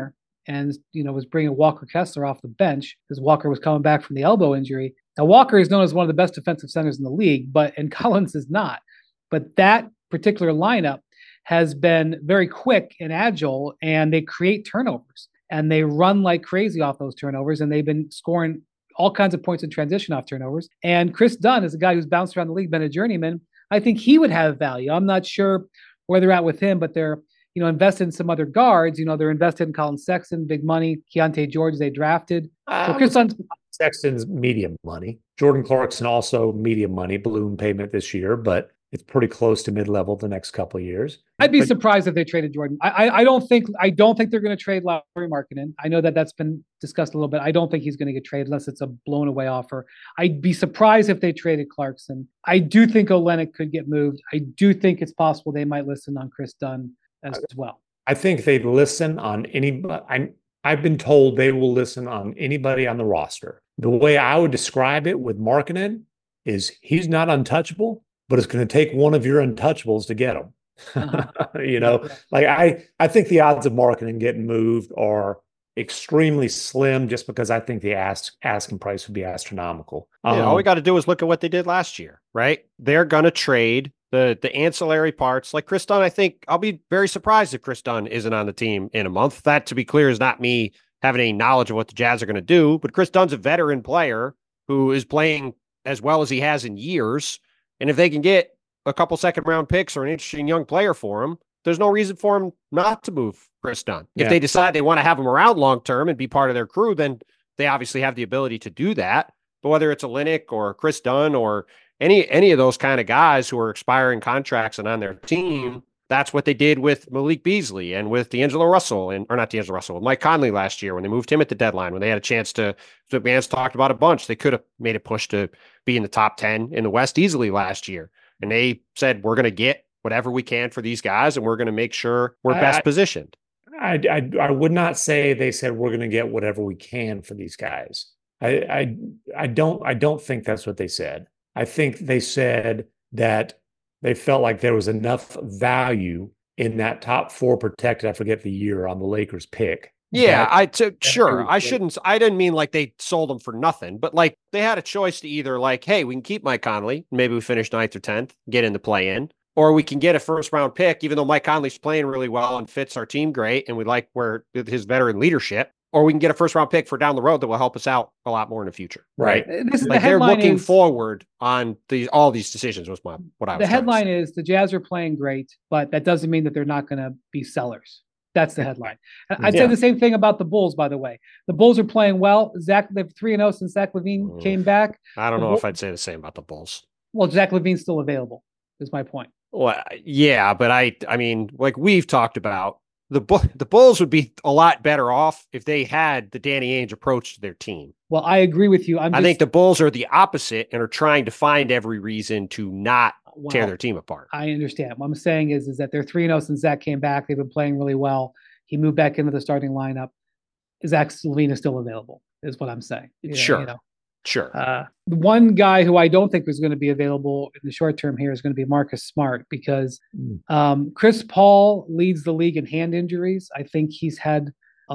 [SPEAKER 1] and was bringing Walker Kessler off the bench because Walker was coming back from the elbow injury. Now Walker is known as one of the best defensive centers in the league, and Collins is not. But that particular lineup has been very quick and agile, and they create turnovers and they run like crazy off those turnovers, and they've been scoring all kinds of points in transition off turnovers. And Chris Dunn is a guy who's bounced around the league, been a journeyman. I think he would have value. I'm not sure where they're at with him, but they're invested in some other guards. They're invested in Colin Sexton, big money. Keontae George they drafted. So Chris Dunn,
[SPEAKER 3] Sexton's medium money. Jordan Clarkson also medium money, balloon payment this year, but it's pretty close to mid-level the next couple of years.
[SPEAKER 1] I'd be surprised if they traded Jordan. I don't think they're going to trade Lauri Markkanen. I know that's been discussed a little bit. I don't think he's going to get traded unless it's a blown away offer. I'd be surprised if they traded Clarkson. I do think Olynyk could get moved. I do think it's possible they might listen on Chris Dunn as well.
[SPEAKER 3] I think they'd listen on anybody. I've been told they will listen on anybody on the roster. The way I would describe it with Markkanen is he's not untouchable, but it's going to take one of your untouchables to get him. I think the odds of Markkanen getting moved are extremely slim just because I think the asking price would be astronomical.
[SPEAKER 2] All we got to do is look at what they did last year, right? They're going to trade the ancillary parts like Chris Dunn. I think I'll be very surprised if Chris Dunn isn't on the team in a month. That, to be clear, is not me having any knowledge of what the Jazz are going to do, but Chris Dunn's a veteran player who is playing as well as he has in years. And if they can get a couple second round picks or an interesting young player for him, there's no reason for him not to move Chris Dunn. If they decide they want to have him around long term and be part of their crew, then they obviously have the ability to do that. But whether it's Olynyk or Chris Dunn or any of those kind of guys who are expiring contracts and on their team, that's what they did with Malik Beasley and with D'Angelo Russell with Mike Conley last year when they moved him at the deadline, when they had a chance to, the Vance talked about a bunch. They could have made a push to be in the top 10 in the West easily last year. And they said, we're going to get whatever we can for these guys, and we're going to make sure we're best positioned.
[SPEAKER 3] I would not say they said we're going to get whatever we can for these guys. I don't think that's what they said. I think they said that they felt like there was enough value in that top 4 protected. I forget the year on the Lakers pick.
[SPEAKER 2] Yeah, I didn't mean like they sold them for nothing, but like they had a choice to either like, hey, we can keep Mike Conley, maybe we finish 9th or 10th, get in the play-in, or we can get a first round pick, even though Mike Conley's playing really well and fits our team great, and we like where his veteran leadership, or we can get a first round pick for down the road that will help us out a lot more in the future. Right.
[SPEAKER 1] Like
[SPEAKER 2] they're looking forward on all these decisions was what I was.
[SPEAKER 1] The headline is the Jazz are playing great, but that doesn't mean that they're not going to be sellers. That's the headline. I'd say the same thing about the Bulls, by the way. The Bulls are playing well. They're 3-0 since Zach LaVine came back.
[SPEAKER 2] I don't know if I'd say the same about the Bulls.
[SPEAKER 1] Well, Zach LaVine's still available, is my point.
[SPEAKER 2] Well, yeah, but I mean, like we've talked about, the Bulls would be a lot better off if they had the Danny Ainge approach to their team.
[SPEAKER 1] Well, I agree with you. I
[SPEAKER 2] think the Bulls are the opposite and are trying to find every reason to not tear their team apart.
[SPEAKER 1] I understand. What I'm saying is that they're 3-0 since Zach came back. They've been playing really well. He moved back into the starting lineup. Zach LaVine is still available, is what I'm saying.
[SPEAKER 2] Sure.
[SPEAKER 1] The one guy who I don't think is going to be available in the short term here is going to be Marcus Smart, because Chris Paul leads the league in hand injuries. I think he's had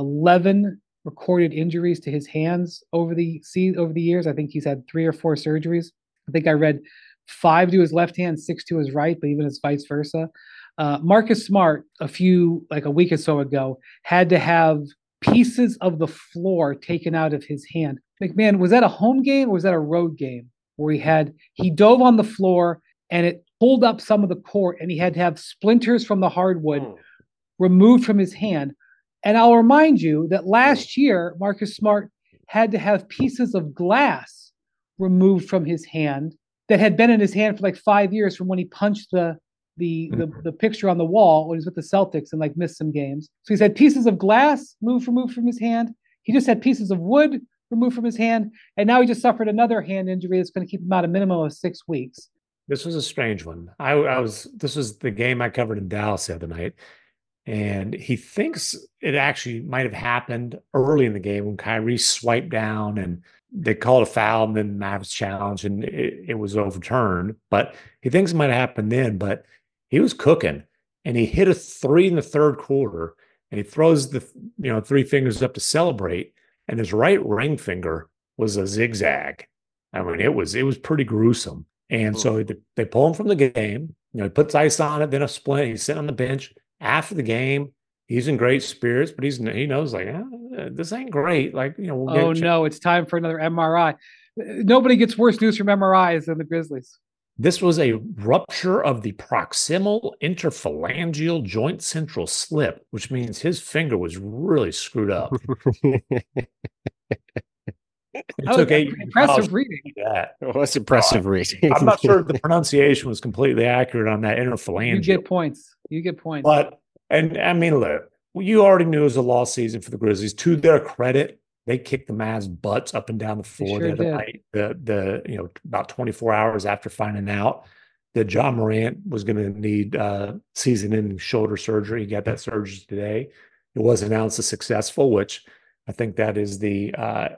[SPEAKER 1] 11 recorded injuries to his hands over the years. I think he's had 3 or 4 surgeries. I think I read 5 to his left hand, 6 to his right, but even it's vice versa. Marcus Smart, a week or so ago, had to have pieces of the floor taken out of his hand. McMahon, was that a home game or was that a road game where he dove on the floor and it pulled up some of the court and he had to have splinters from the hardwood removed from his hand? And I'll remind you that last year, Marcus Smart had to have pieces of glass removed from his hand that had been in his hand for like 5 years from when he punched the picture on the wall when he was with the Celtics and like missed some games. So he's had pieces of glass removed from his hand. He just had pieces of wood removed from his hand. And now he just suffered another hand injury that's going to keep him out a minimum of 6 weeks.
[SPEAKER 3] This was a strange one. This was the game I covered in Dallas the other night. And he thinks it actually might have happened early in the game when Kyrie swiped down and they called a foul and then Mavs challenge and it was overturned. But he thinks it might have happened then, but he was cooking and he hit a 3 in the third quarter and he throws the three fingers up to celebrate, and his right ring finger was a zigzag. I mean, it was pretty gruesome. And so they pull him from the game. He puts ice on it, then a splint. He's sitting on the bench after the game. He's in great spirits, but he knows like, this ain't great. Like, we'll
[SPEAKER 1] no, it's time for another MRI. Nobody gets worse news from MRIs than the Grizzlies.
[SPEAKER 3] This was a rupture of the proximal interphalangeal joint central slip, which means his finger was really screwed up. It took
[SPEAKER 1] impressive reading.
[SPEAKER 3] That.
[SPEAKER 2] It was impressive reading.
[SPEAKER 3] I'm not sure if the pronunciation was completely accurate on that interphalangeal.
[SPEAKER 1] You get points.
[SPEAKER 3] But, and I mean, look, you already knew it was a lost season for the Grizzlies. To their credit, they kicked the Mavs' butts up and down the floor the other night. About 24 hours after finding out that Ja Morant was going to need season-ending shoulder surgery. He got that surgery today. It was announced as successful, which I think that is the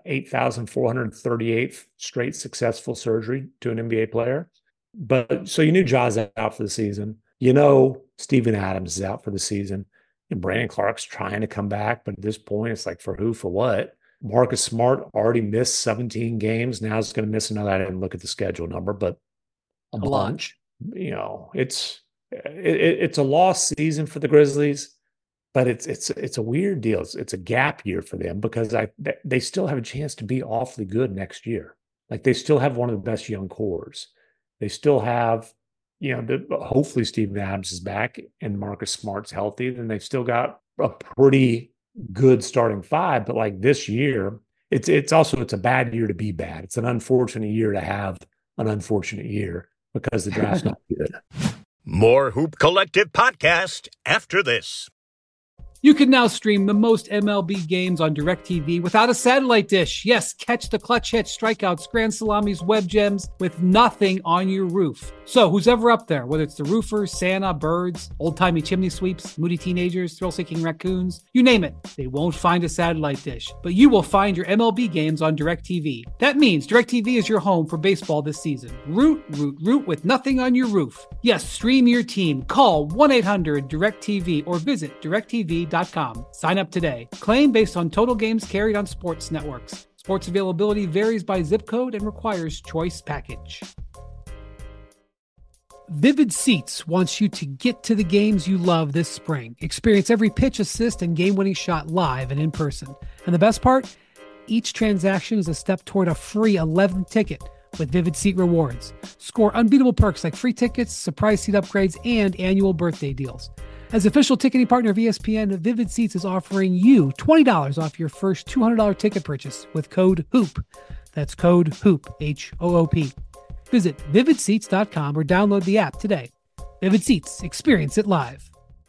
[SPEAKER 3] 8,438th straight successful surgery to an NBA player. But so you knew Ja's out for the season. Steven Adams is out for the season. And Brandon Clarke's trying to come back, but at this point, it's like for who, for what? Marcus Smart already missed 17 games. Now he's going to miss another. I didn't look at the schedule number, but a bunch. It's a lost season for the Grizzlies. But it's a weird deal. It's a gap year for them because they still have a chance to be awfully good next year. Like they still have one of the best young cores. They still have, hopefully Steven Adams is back and Marcus Smart's healthy. Then they've still got a pretty good starting five. But like this year, it's a bad year to be bad. It's an unfortunate year to have an unfortunate year because the draft's not good.
[SPEAKER 4] More Hoop Collective podcast after this.
[SPEAKER 1] You can now stream the most MLB games on DirecTV without a satellite dish. Yes, catch the clutch hits, strikeouts, grand salamis, web gems with nothing on your roof. So who's ever up there, whether it's the roofers, Santa, birds, old-timey chimney sweeps, moody teenagers, thrill-seeking raccoons, you name it, they won't find a satellite dish. But you will find your MLB games on DirecTV. That means DirecTV is your home for baseball this season. Root with nothing on your roof. Yes, stream your team. Call 1-800-DirecTV or visit DirecTV.com. Sign up today. Claim based on total games carried on sports networks. Sports availability varies by zip code and requires choice package. Vivid Seats wants you to get to the games you love this spring. Experience every pitch, assist, and game-winning shot live and in person. And the best part? Each transaction is a step toward a free 11th ticket with Vivid Seat rewards. Score unbeatable perks like free tickets, surprise seat upgrades, and annual birthday deals. As official ticketing partner of ESPN, Vivid Seats is offering you $20 off your first $200 ticket purchase with code HOOP. That's code HOOP, H-O-O-P. Visit vividseats.com or download the app today. Vivid Seats, experience it live.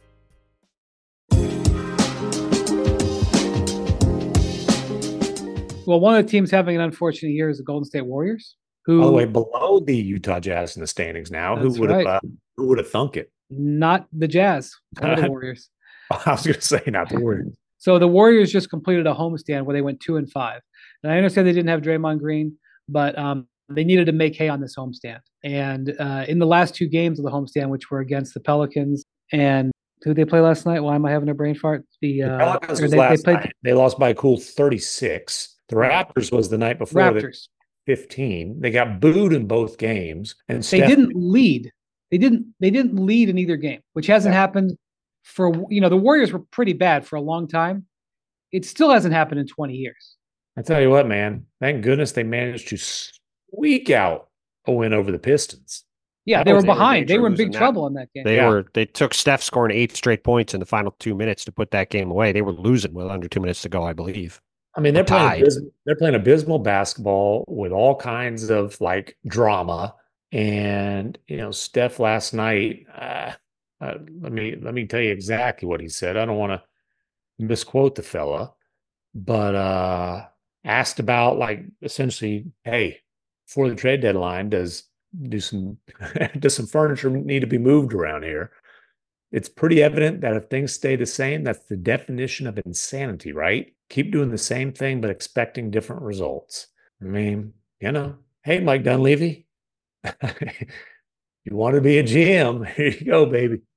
[SPEAKER 1] Well, one of the teams having an unfortunate year is the Golden State Warriors. Who,
[SPEAKER 3] by the way, below the Utah Jazz in the standings now. Who would have thunk it?
[SPEAKER 1] Not the Jazz, or the Warriors.
[SPEAKER 3] I was going to say not the Warriors.
[SPEAKER 1] So the Warriors just completed a homestand where they went 2-5. And I understand they didn't have Draymond Green, but they needed to make hay on this homestand. And in the last two games of the homestand, which were against the Pelicans and who did they play last night? Why am I having a brain fart? The
[SPEAKER 3] Pelicans was last night. They lost by a cool 36. The Raptors was the night before.
[SPEAKER 1] Raptors.
[SPEAKER 3] 15. They got booed in both games, and
[SPEAKER 1] they didn't lead. They didn't lead in either game, which hasn't happened for, the Warriors were pretty bad for a long time. It still hasn't happened in 20 years.
[SPEAKER 3] I tell you what, man, thank goodness they managed to squeak out a win over the Pistons.
[SPEAKER 1] Yeah, they were behind. They were in big trouble in that game.
[SPEAKER 2] They took Steph scoring 8 straight points in the final 2 minutes to put that game away. They were losing with under 2 minutes to go, I believe.
[SPEAKER 3] I mean, they're playing abysmal basketball with all kinds of like drama. And Steph last night, let me tell you exactly what he said. I don't want to misquote the fella, but asked about like essentially, hey, before the trade deadline, does some furniture need to be moved around here? It's pretty evident that if things stay the same, that's the definition of insanity, right? Keep doing the same thing, but expecting different results. I mean, hey, Mike Dunleavy, you want to be a GM? Here you go, baby.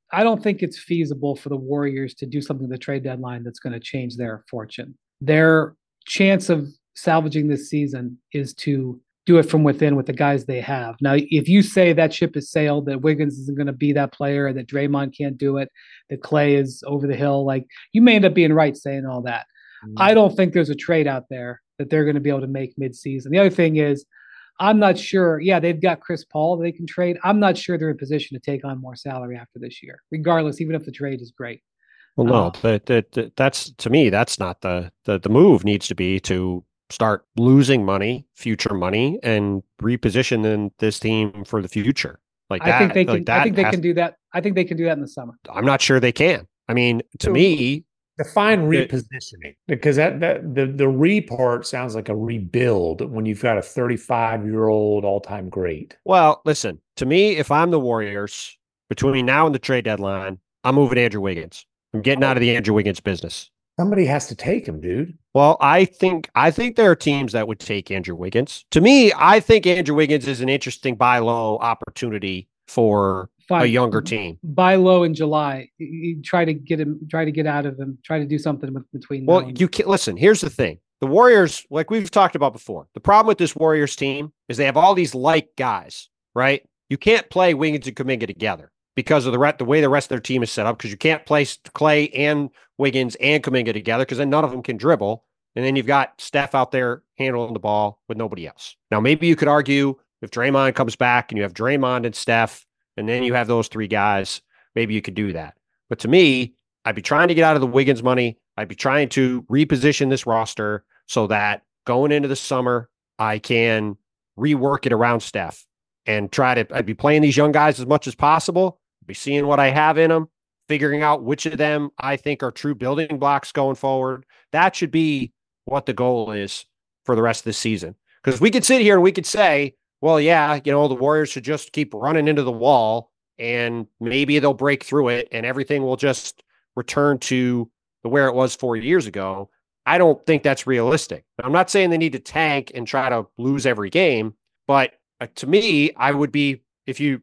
[SPEAKER 1] I don't think it's feasible for the Warriors to do something at the trade deadline that's going to change their fortune. Their chance of salvaging this season is to do it from within with the guys they have. Now, if you say that ship has sailed, that Wiggins isn't going to be that player, that Draymond can't do it, that Clay is over the hill, like you may end up being right saying all that. I don't think there's a trade out there that they're going to be able to make midseason. The other thing is, I'm not sure. Yeah, they've got Chris Paul they can trade. I'm not sure they're in position to take on more salary after this year, regardless, even if the trade is great.
[SPEAKER 2] Well, no, that's to me, that's not the move needs to be to start losing money, future money, and reposition this team for the future. Like that.
[SPEAKER 1] I think they can do that. I think they can do that in the summer.
[SPEAKER 2] I'm not sure they can. I mean, to me,
[SPEAKER 3] define repositioning, because the re part sounds like a rebuild when you've got a 35-year-old all-time great.
[SPEAKER 2] Well, listen, to me, if I'm the Warriors between now and the trade deadline, I'm moving Andrew Wiggins. I'm getting out of the Andrew Wiggins business.
[SPEAKER 3] Somebody has to take him, dude.
[SPEAKER 2] Well, I think there are teams that would take Andrew Wiggins. To me, I think Andrew Wiggins is an interesting buy low opportunity for a younger team.
[SPEAKER 1] Buy low in July. You try to get out of him, try to do something between.
[SPEAKER 2] Well, you can listen. Here's the thing. The Warriors, like we've talked about before, the problem with this Warriors team is they have all these like guys, right? You can't play Wiggins and Kuminga together because of the way the rest of their team is set up, because you can't play Clay and Wiggins and Kuminga together because then none of them can dribble. And then you've got Steph out there handling the ball with nobody else. Now, maybe you could argue if Draymond comes back and you have Draymond and Steph, and then you have those three guys, maybe you could do that. But to me, I'd be trying to get out of the Wiggins money. I'd be trying to reposition this roster so that going into the summer, I can rework it around Steph and I'd be playing these young guys as much as possible, be seeing what I have in them, figuring out which of them I think are true building blocks going forward. That should be what the goal is for the rest of the season. Because we could sit here and we could say, well, yeah, the Warriors should just keep running into the wall and maybe they'll break through it and everything will just return to where it was 4 years ago. I don't think that's realistic. I'm not saying they need to tank and try to lose every game, but to me, I would be deciding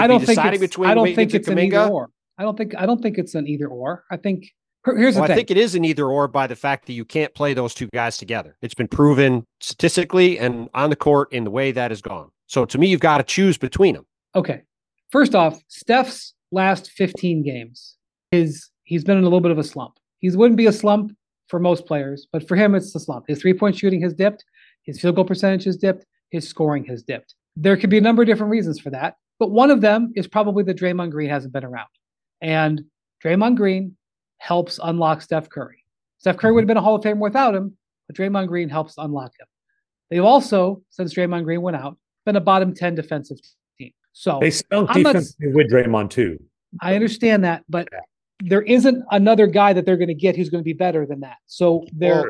[SPEAKER 2] between Wiggins and Kuminga.
[SPEAKER 1] I don't think it's an either or. I think here's the thing.
[SPEAKER 2] I think it is an either or by the fact that you can't play those two guys together. It's been proven statistically and on the court in the way that has gone. So to me, you've got to choose between them.
[SPEAKER 1] Okay. First off, Steph's last 15 games, he's been in a little bit of a slump. He wouldn't be a slump for most players, but for him, it's a slump. His three-point shooting has dipped. His field goal percentage has dipped. His scoring has dipped. There could be a number of different reasons for that, but one of them is probably that Draymond Green hasn't been around. And Draymond Green helps unlock Steph Curry. Steph Curry would have been a Hall of Famer without him, but Draymond Green helps unlock him. They've also, since Draymond Green went out, been a bottom 10 defensive team. So
[SPEAKER 3] they stunk defensively with Draymond too.
[SPEAKER 1] I understand that, but there isn't another guy that they're going to get who's going to be better than that. So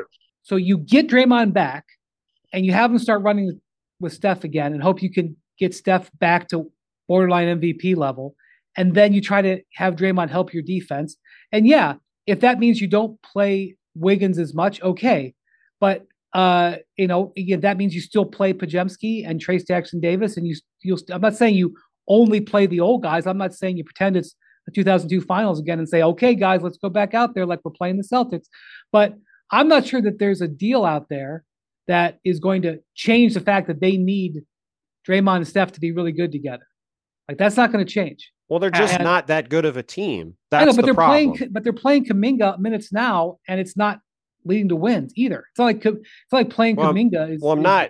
[SPEAKER 1] you get Draymond back and you have him start running with Steph again and hope you can get Steph back to borderline MVP level. And then you try to have Draymond help your defense. And yeah, if that means you don't play Wiggins as much, okay. But that means you still play Podziemski and Trace Jackson Davis, and I'm not saying you only play the old guys. I'm not saying you pretend it's the 2002 finals again and say, okay, guys, let's go back out there like we're playing the Celtics. But I'm not sure that there's a deal out there that is going to change the fact that they need Draymond and Steph to be really good together. Like that's not going to change.
[SPEAKER 2] Well, they're just not that good of a team.
[SPEAKER 1] That's the problem. They're playing Kuminga minutes now, and it's not leading to wins either. It's not like playing Kuminga.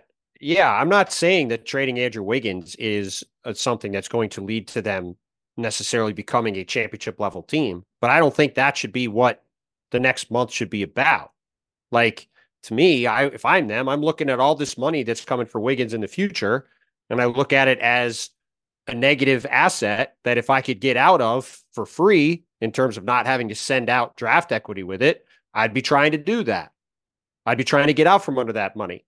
[SPEAKER 2] I'm not saying that trading Andrew Wiggins is something that's going to lead to them necessarily becoming a championship level team, but I don't think that should be what the next month should be about. Like to me, if I'm them, I'm looking at all this money that's coming for Wiggins in the future, and I look at it as a negative asset that if I could get out of for free in terms of not having to send out draft equity with it, I'd be trying to do that. I'd be trying to get out from under that money.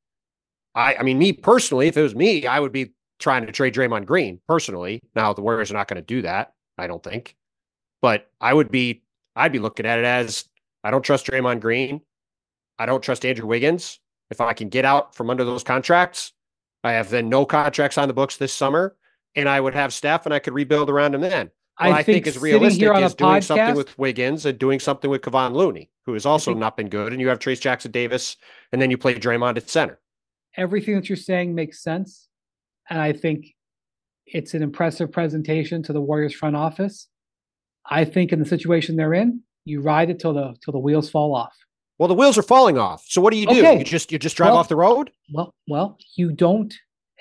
[SPEAKER 2] I mean, me personally, if it was me, I would be trying to trade Draymond Green personally. Now the Warriors are not going to do that, I don't think. But I'd be looking at it as I don't trust Draymond Green. I don't trust Andrew Wiggins. If I can get out from under those contracts, I have then no contracts on the books this summer. And I would have Steph and I could rebuild around him then. what I think is realistic is doing something
[SPEAKER 1] podcast,
[SPEAKER 2] with Wiggins and doing something with Kevon Looney, who has also not been good. And you have Trace Jackson Davis, and then you play Draymond at center.
[SPEAKER 1] Everything that you're saying makes sense. And I think it's an impressive presentation to the Warriors front office. I think in the situation they're in, you ride it till the wheels fall off.
[SPEAKER 2] Well, the wheels are falling off. So what do?
[SPEAKER 1] Okay.
[SPEAKER 2] You just drive off the road?
[SPEAKER 1] Well, you don't.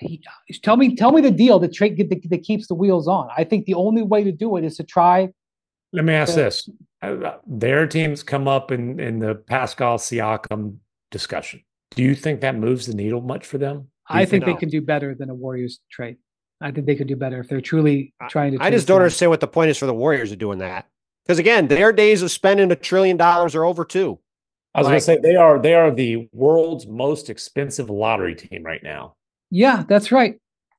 [SPEAKER 1] Tell me the deal that keeps the wheels on. I think the only way to do it is to try.
[SPEAKER 3] Let me ask this: their teams come up in the Pascal Siakam discussion. Do you think that moves the needle much for them?
[SPEAKER 1] I think they can do better than a Warriors trade. I think they could do better if they're truly trying to.
[SPEAKER 2] I just don't understand what the point is for the Warriors of doing that. Because again, their days of spending $1 trillion are over too.
[SPEAKER 3] I was going to say they are the world's most expensive lottery team right now.
[SPEAKER 1] Yeah, that's right.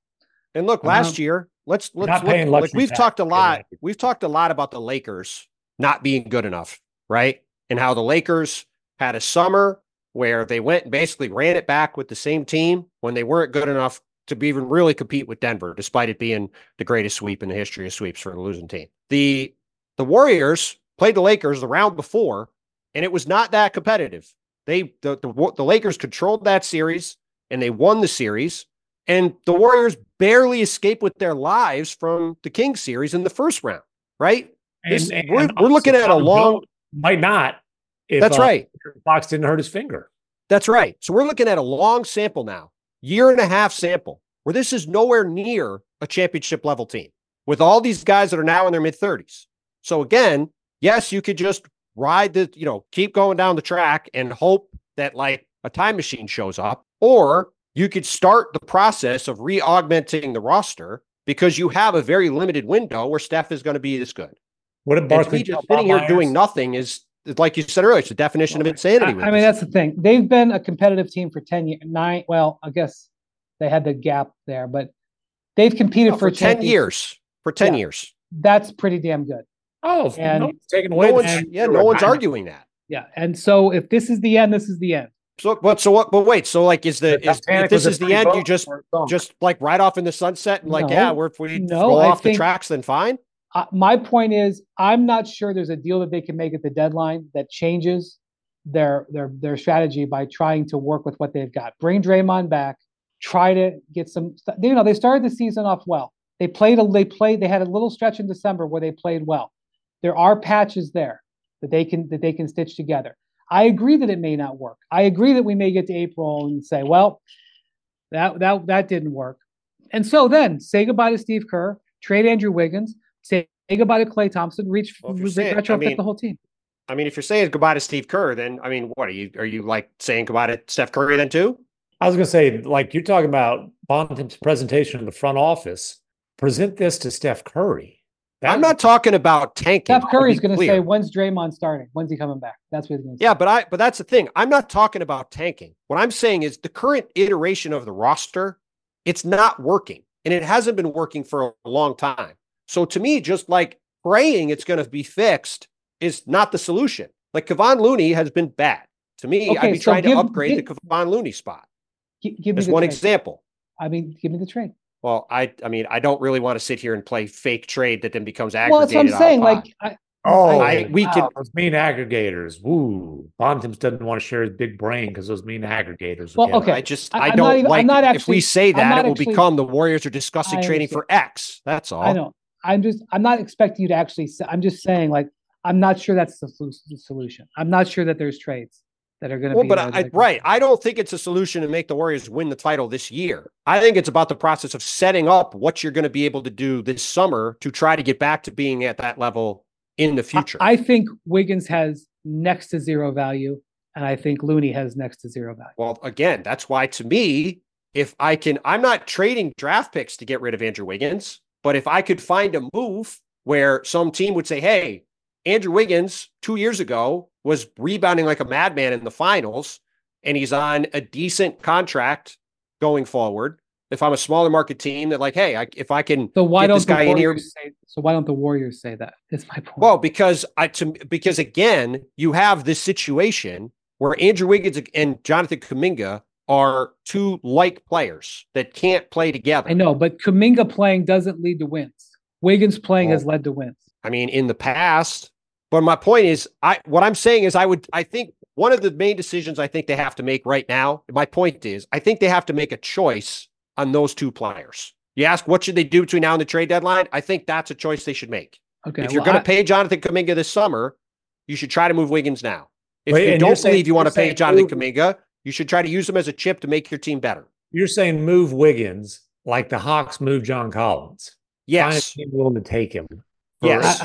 [SPEAKER 2] And look, last year, let's look. Like we've talked a lot. We've talked a lot about the Lakers not being good enough, right? And how the Lakers had a summer where they went and basically ran it back with the same team when they weren't good enough to even really compete with Denver, despite it being the greatest sweep in the history of sweeps for the losing team. The Warriors played the Lakers the round before, and it was not that competitive. The Lakers controlled that series, and they won the series. And the Warriors barely escaped with their lives from the Kings series in the first round, right? We're looking at a long...
[SPEAKER 3] Might not.
[SPEAKER 2] That's right.
[SPEAKER 3] Fox didn't hurt his finger.
[SPEAKER 2] That's right. So we're looking at a long sample now, 1.5 year sample, where this is nowhere near a championship level team with all these guys that are now in their mid-30s. So again, yes, you could just ride keep going down the track and hope that like a time machine shows up, or you could start the process of re-augmenting the roster because you have a very limited window where Steph is going to be this good.
[SPEAKER 3] What did Barkley
[SPEAKER 2] just sitting here doing nothing is, like you said earlier, it's the definition of insanity.
[SPEAKER 1] I mean, that's the thing. They've been a competitive team for 10 years. Well, I guess they had the gap there, but they've competed for
[SPEAKER 2] 10 years. For 10 years.
[SPEAKER 1] That's pretty damn good.
[SPEAKER 3] Oh,
[SPEAKER 1] and
[SPEAKER 3] taking away.
[SPEAKER 2] No one's arguing that.
[SPEAKER 1] Yeah. And so if this is the end, this is the end.
[SPEAKER 2] So what? Like, if this is the end, you just like ride off in the sunset and if we go off the tracks, then fine.
[SPEAKER 1] My point is, I'm not sure there's a deal that they can make at the deadline that changes their strategy by trying to work with what they've got. Bring Draymond back. Try to get some. They started the season off well. They had a little stretch in December where they played well. There are patches there that they can stitch together. I agree that it may not work. I agree that we may get to April and say, well, that didn't work. And so then say goodbye to Steve Kerr, trade Andrew Wiggins, say goodbye to Klay Thompson, retrofit the whole team.
[SPEAKER 2] I mean, if you're saying goodbye to Steve Kerr, then I mean, what are you like saying goodbye to Steph Curry then too?
[SPEAKER 3] I was going to say, like you're talking about Bontemps' presentation in the front office. Present this to Steph Curry.
[SPEAKER 2] I'm not talking about tanking.
[SPEAKER 1] Steph Curry is going to say, "When's Draymond starting? When's he coming back?" That's what he's going to say.
[SPEAKER 2] Yeah, but that's the thing. I'm not talking about tanking. What I'm saying is the current iteration of the roster, it's not working, and it hasn't been working for a long time. So to me, just like praying it's going to be fixed is not the solution. Like Kevon Looney has been bad. To me, I'd be trying to upgrade the Kevon Looney spot.
[SPEAKER 1] Give me
[SPEAKER 2] as one example.
[SPEAKER 1] I mean, give me the trade.
[SPEAKER 2] Well, I mean, I don't really want to sit here and play fake trade that then becomes aggregated.
[SPEAKER 1] Well, that's what I'm saying.
[SPEAKER 3] We can those mean aggregators. Woo! Bontemps doesn't want to share his big brain because those mean aggregators.
[SPEAKER 1] Well, okay.
[SPEAKER 2] I don't like if we say that it will become the Warriors are discussing trading for X. That's all.
[SPEAKER 1] I know. I'm not expecting you to actually say. I'm just saying, like, I'm not sure that's the solution. I'm not sure that there's trades that are going to be.
[SPEAKER 2] But I don't think it's a solution to make the Warriors win the title this year. I think it's about the process of setting up what you're going to be able to do this summer to try to get back to being at that level in the future.
[SPEAKER 1] I think Wiggins has next to zero value, and I think Looney has next to zero value.
[SPEAKER 2] Well, again, that's why to me, I'm not trading draft picks to get rid of Andrew Wiggins, but if I could find a move where some team would say, hey, Andrew Wiggins 2 years ago was rebounding like a madman in the finals, and he's on a decent contract going forward. If I'm a smaller market team that like, hey, if I can get this guy in here.
[SPEAKER 1] So why don't the Warriors say that? That's my point.
[SPEAKER 2] Well, because again, you have this situation where Andrew Wiggins and Jonathan Kuminga are two like players that can't play together.
[SPEAKER 1] I know, but Kuminga playing doesn't lead to wins. Wiggins playing has led to wins.
[SPEAKER 2] I mean, in the past, but my point is, what I'm saying is I think one of the main decisions I think they have to make right now, my point is, I think they have to make a choice on those two players. You ask, what should they do between now and the trade deadline? I think that's a choice they should make. Okay. If you're going to pay Jonathan Kuminga this summer, you should try to move Wiggins now. If you don't believe you want to pay Jonathan Kuminga, you should try to use him as a chip to make your team better.
[SPEAKER 3] You're saying move Wiggins like the Hawks moved John Collins.
[SPEAKER 2] Yes.
[SPEAKER 3] Find a team willing to take him.
[SPEAKER 2] Yes.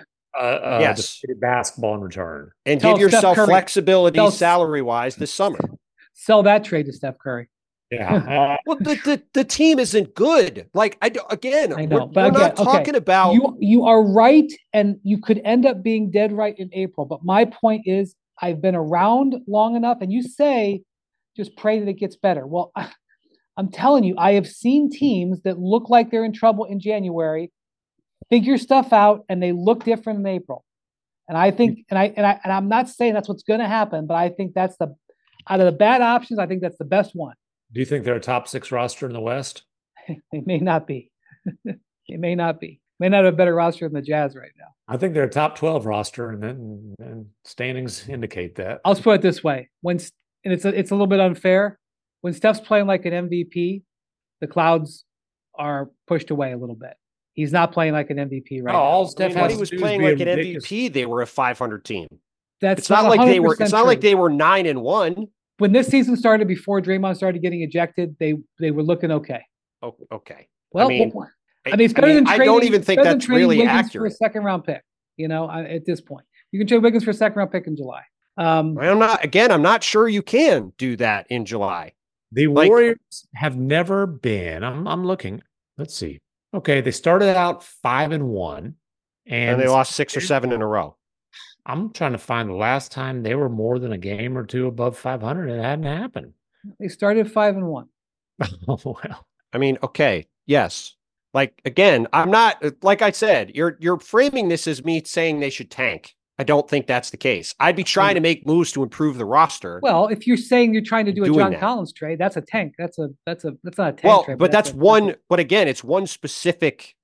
[SPEAKER 3] Yes. Basketball in return.
[SPEAKER 2] And give yourself flexibility salary-wise this summer.
[SPEAKER 1] Sell that trade to Steph Curry.
[SPEAKER 3] Yeah.
[SPEAKER 2] Well, the team isn't good. Like, I know,
[SPEAKER 1] we're
[SPEAKER 2] not talking about.
[SPEAKER 1] You are right, and you could end up being dead right in April. But my point is, I've been around long enough, and you say, just pray that it gets better. Well, I'm telling you, I have seen teams that look like they're in trouble in January figure stuff out, and they look different in April. And I think, and I'm not saying that's what's going to happen, but I think that's out of the bad options, I think that's the best one.
[SPEAKER 3] Do you think they're a top 6 roster in the West?
[SPEAKER 1] It may not be. It may not be. May not have a better roster than the Jazz right now.
[SPEAKER 3] I think they're a top 12 roster, and standings indicate that.
[SPEAKER 1] I'll just put it this way: it's a little bit unfair. When Steph's playing like an MVP, the clouds are pushed away a little bit. He's not playing like an MVP right now.
[SPEAKER 3] All Steph
[SPEAKER 2] when he was playing like an MVP, they were a 500 team.
[SPEAKER 1] It's not like they were.
[SPEAKER 2] It's not like they were 9-1.
[SPEAKER 1] When this season started, before Draymond started getting ejected, they were looking okay.
[SPEAKER 2] Oh, okay.
[SPEAKER 1] Well, it's better than trading.
[SPEAKER 2] I don't even think that's really
[SPEAKER 1] Wiggins
[SPEAKER 2] accurate.
[SPEAKER 1] For a 2nd round pick, at this point, you can trade Wiggins for a 2nd round pick in July.
[SPEAKER 2] I'm not sure you can do that in July.
[SPEAKER 3] The Warriors have never been. I'm looking. Let's see. Okay, they started out 5-1, and
[SPEAKER 2] they lost 6 or 7 in a row.
[SPEAKER 3] I'm trying to find the last time they were more than a game or two above 500. It hadn't happened.
[SPEAKER 1] They started 5-1.
[SPEAKER 3] Oh, well.
[SPEAKER 2] I mean, okay, yes. Like, again, I'm not, like I said, you're framing this as me saying they should tank. I don't think that's the case. I'd be trying to make moves to improve the roster.
[SPEAKER 1] Well, if you're saying you're trying to do a John Collins trade, that's a tank. That's not a tank trade.
[SPEAKER 2] But again, it's one specific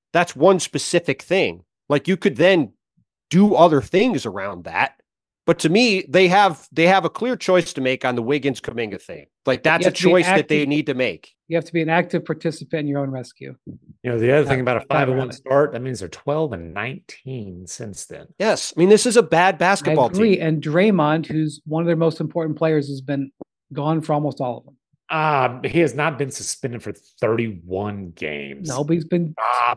[SPEAKER 2] thing. Like, you could then do other things around that. But to me, they have a clear choice to make on the Wiggins Kuminga thing. Like, that's a choice that they need to make.
[SPEAKER 1] You have to be an active participant in your own rescue.
[SPEAKER 3] The other thing about a 5-1 start, that means they're 12-19 since then.
[SPEAKER 2] Yes. I mean, this is a bad basketball team.
[SPEAKER 1] And Draymond, who's one of their most important players, has been gone for almost all of them.
[SPEAKER 3] He has not been suspended for 31 games.
[SPEAKER 1] No, but he's been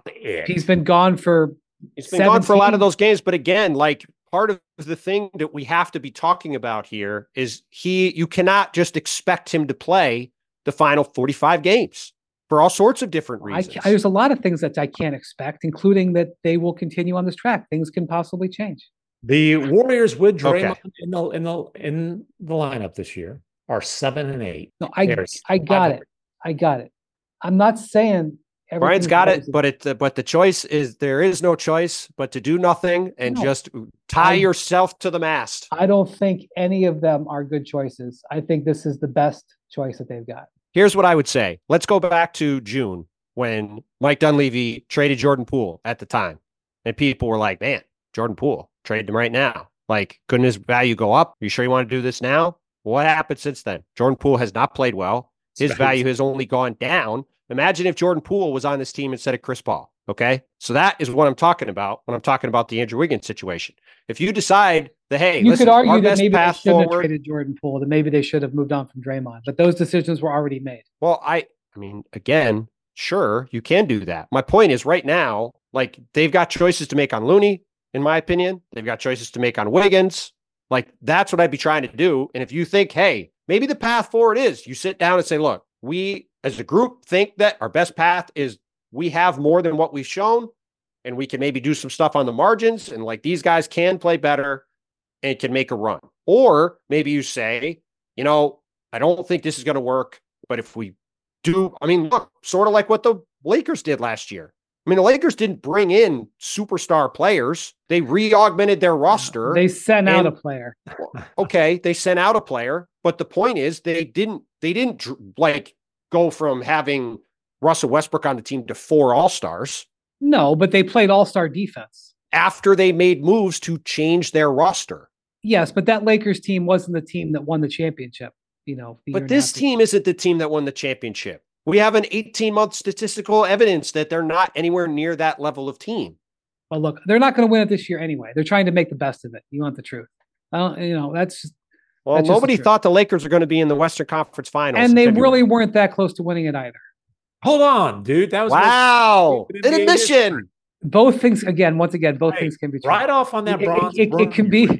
[SPEAKER 1] gone for
[SPEAKER 2] 17. A lot of those games. But again, like, part of the thing that we have to be talking about here is you cannot just expect him to play the final 45 games for all sorts of different reasons.
[SPEAKER 1] There's a lot of things that I can't expect, including that they will continue on this track. Things can possibly change.
[SPEAKER 3] The Warriors with Draymond in the lineup this year are 7-8.
[SPEAKER 1] No, I got it. I got it. I'm not saying
[SPEAKER 2] Brian's got it, but the choice is there is no choice but to do nothing and just tie yourself to the mast.
[SPEAKER 1] I don't think any of them are good choices. I think this is the best choice that they've got.
[SPEAKER 2] Here's what I would say. Let's go back to June when Mike Dunleavy traded Jordan Poole at the time. And people were like, man, Jordan Poole, trade him right now. Like, couldn't his value go up? Are you sure you want to do this now? What happened since then? Jordan Poole has not played well. His value has only gone down. Imagine if Jordan Poole was on this team instead of Chris Paul. Okay. So that is what I'm talking about when I'm talking about the Andrew Wiggins situation. If you decide that, hey,
[SPEAKER 1] you could argue that maybe they shouldn't have traded Jordan Poole, that maybe they should have moved on from Draymond, but those decisions were already made.
[SPEAKER 2] Well, I mean, again, sure, you can do that. My point is right now, like, they've got choices to make on Looney, in my opinion. They've got choices to make on Wiggins. Like, that's what I'd be trying to do. And if you think, hey, maybe the path forward is you sit down and say, look, we as a group think that our best path is we have more than what we've shown, and we can maybe do some stuff on the margins, and like, these guys can play better and can make a run. Or maybe you say, I don't think this is going to work, but if we do, I mean, look, sort of like what the Lakers did last year. I mean, the Lakers didn't bring in superstar players. They re-augmented their roster.
[SPEAKER 1] They sent out a player.
[SPEAKER 2] Okay, they sent out a player, but the point is they didn't like go from having Russell Westbrook on the team to 4 all-stars.
[SPEAKER 1] No, but they played all-star defense.
[SPEAKER 2] After they made moves to change their roster.
[SPEAKER 1] Yes, but that Lakers team wasn't the team that won the championship.
[SPEAKER 2] But this team isn't the team that won the championship. We have an 18-month statistical evidence that they're not anywhere near that level of team.
[SPEAKER 1] Well, look, they're not going to win it this year anyway. They're trying to make the best of it. You want the truth? That's just.
[SPEAKER 2] Well,
[SPEAKER 1] that's
[SPEAKER 2] nobody thought the Lakers are going to be in the Western Conference Finals.
[SPEAKER 1] And they really weren't that close to winning it either.
[SPEAKER 3] Hold on, dude. That was
[SPEAKER 2] wow. An admission.
[SPEAKER 1] Both things, both things can be true.
[SPEAKER 3] Right off on that bronze.
[SPEAKER 1] It can be.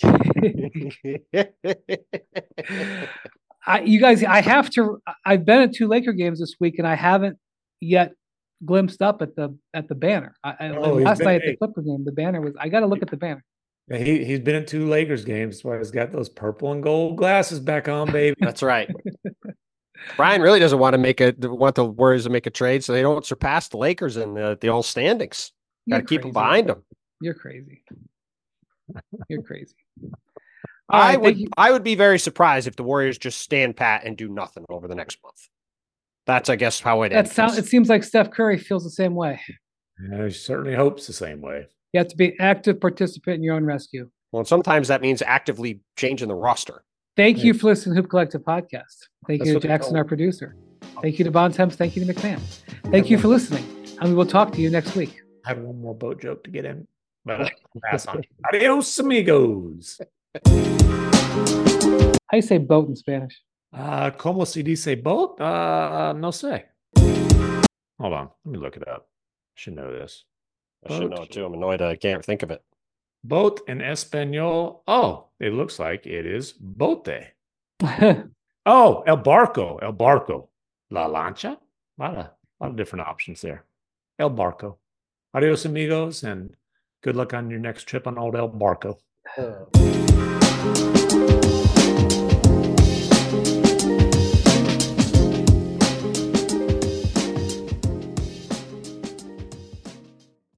[SPEAKER 1] You guys, I've been at 2 Laker games this week, and I haven't yet glimpsed up at the banner. Last night at the Clipper game, the banner was. I got to look at the banner.
[SPEAKER 3] Yeah, he's been in 2 Lakers games. That's why he's got those purple and gold glasses back on, baby.
[SPEAKER 2] That's right. Brian really doesn't want the Warriors to make a trade, so they don't surpass the Lakers in the old standings. Got to keep them behind them.
[SPEAKER 1] You're crazy. You're crazy.
[SPEAKER 2] I would be very surprised if the Warriors just stand pat and do nothing over the next month. That's, I guess, how it ends.
[SPEAKER 1] It seems like Steph Curry feels the same way.
[SPEAKER 3] Yeah, he certainly hopes the same way.
[SPEAKER 1] You have to be an active participant in your own rescue.
[SPEAKER 2] Well, sometimes that means actively changing the roster.
[SPEAKER 1] Thank you for listening to Hoop Collective Podcast. Thank you to Jackson, our producer. Thank you to Bontemps. Thank you to McMahon. Thank you for listening. And we will talk to you next week.
[SPEAKER 3] I had one more boat joke to get in, but I'll pass on. Adios, amigos.
[SPEAKER 1] How do you say boat in Spanish?
[SPEAKER 3] Como se dice boat? No sé. Hold on. Let me look it up. I should know this.
[SPEAKER 2] I should know it too. I'm annoyed I can't think of it.
[SPEAKER 3] Boat in Espanol. Oh, it looks like it is bote. Oh, el barco. El barco. La lancha. A lot of different options there. El barco. Adios, amigos, and good luck on your next trip on old El Barco.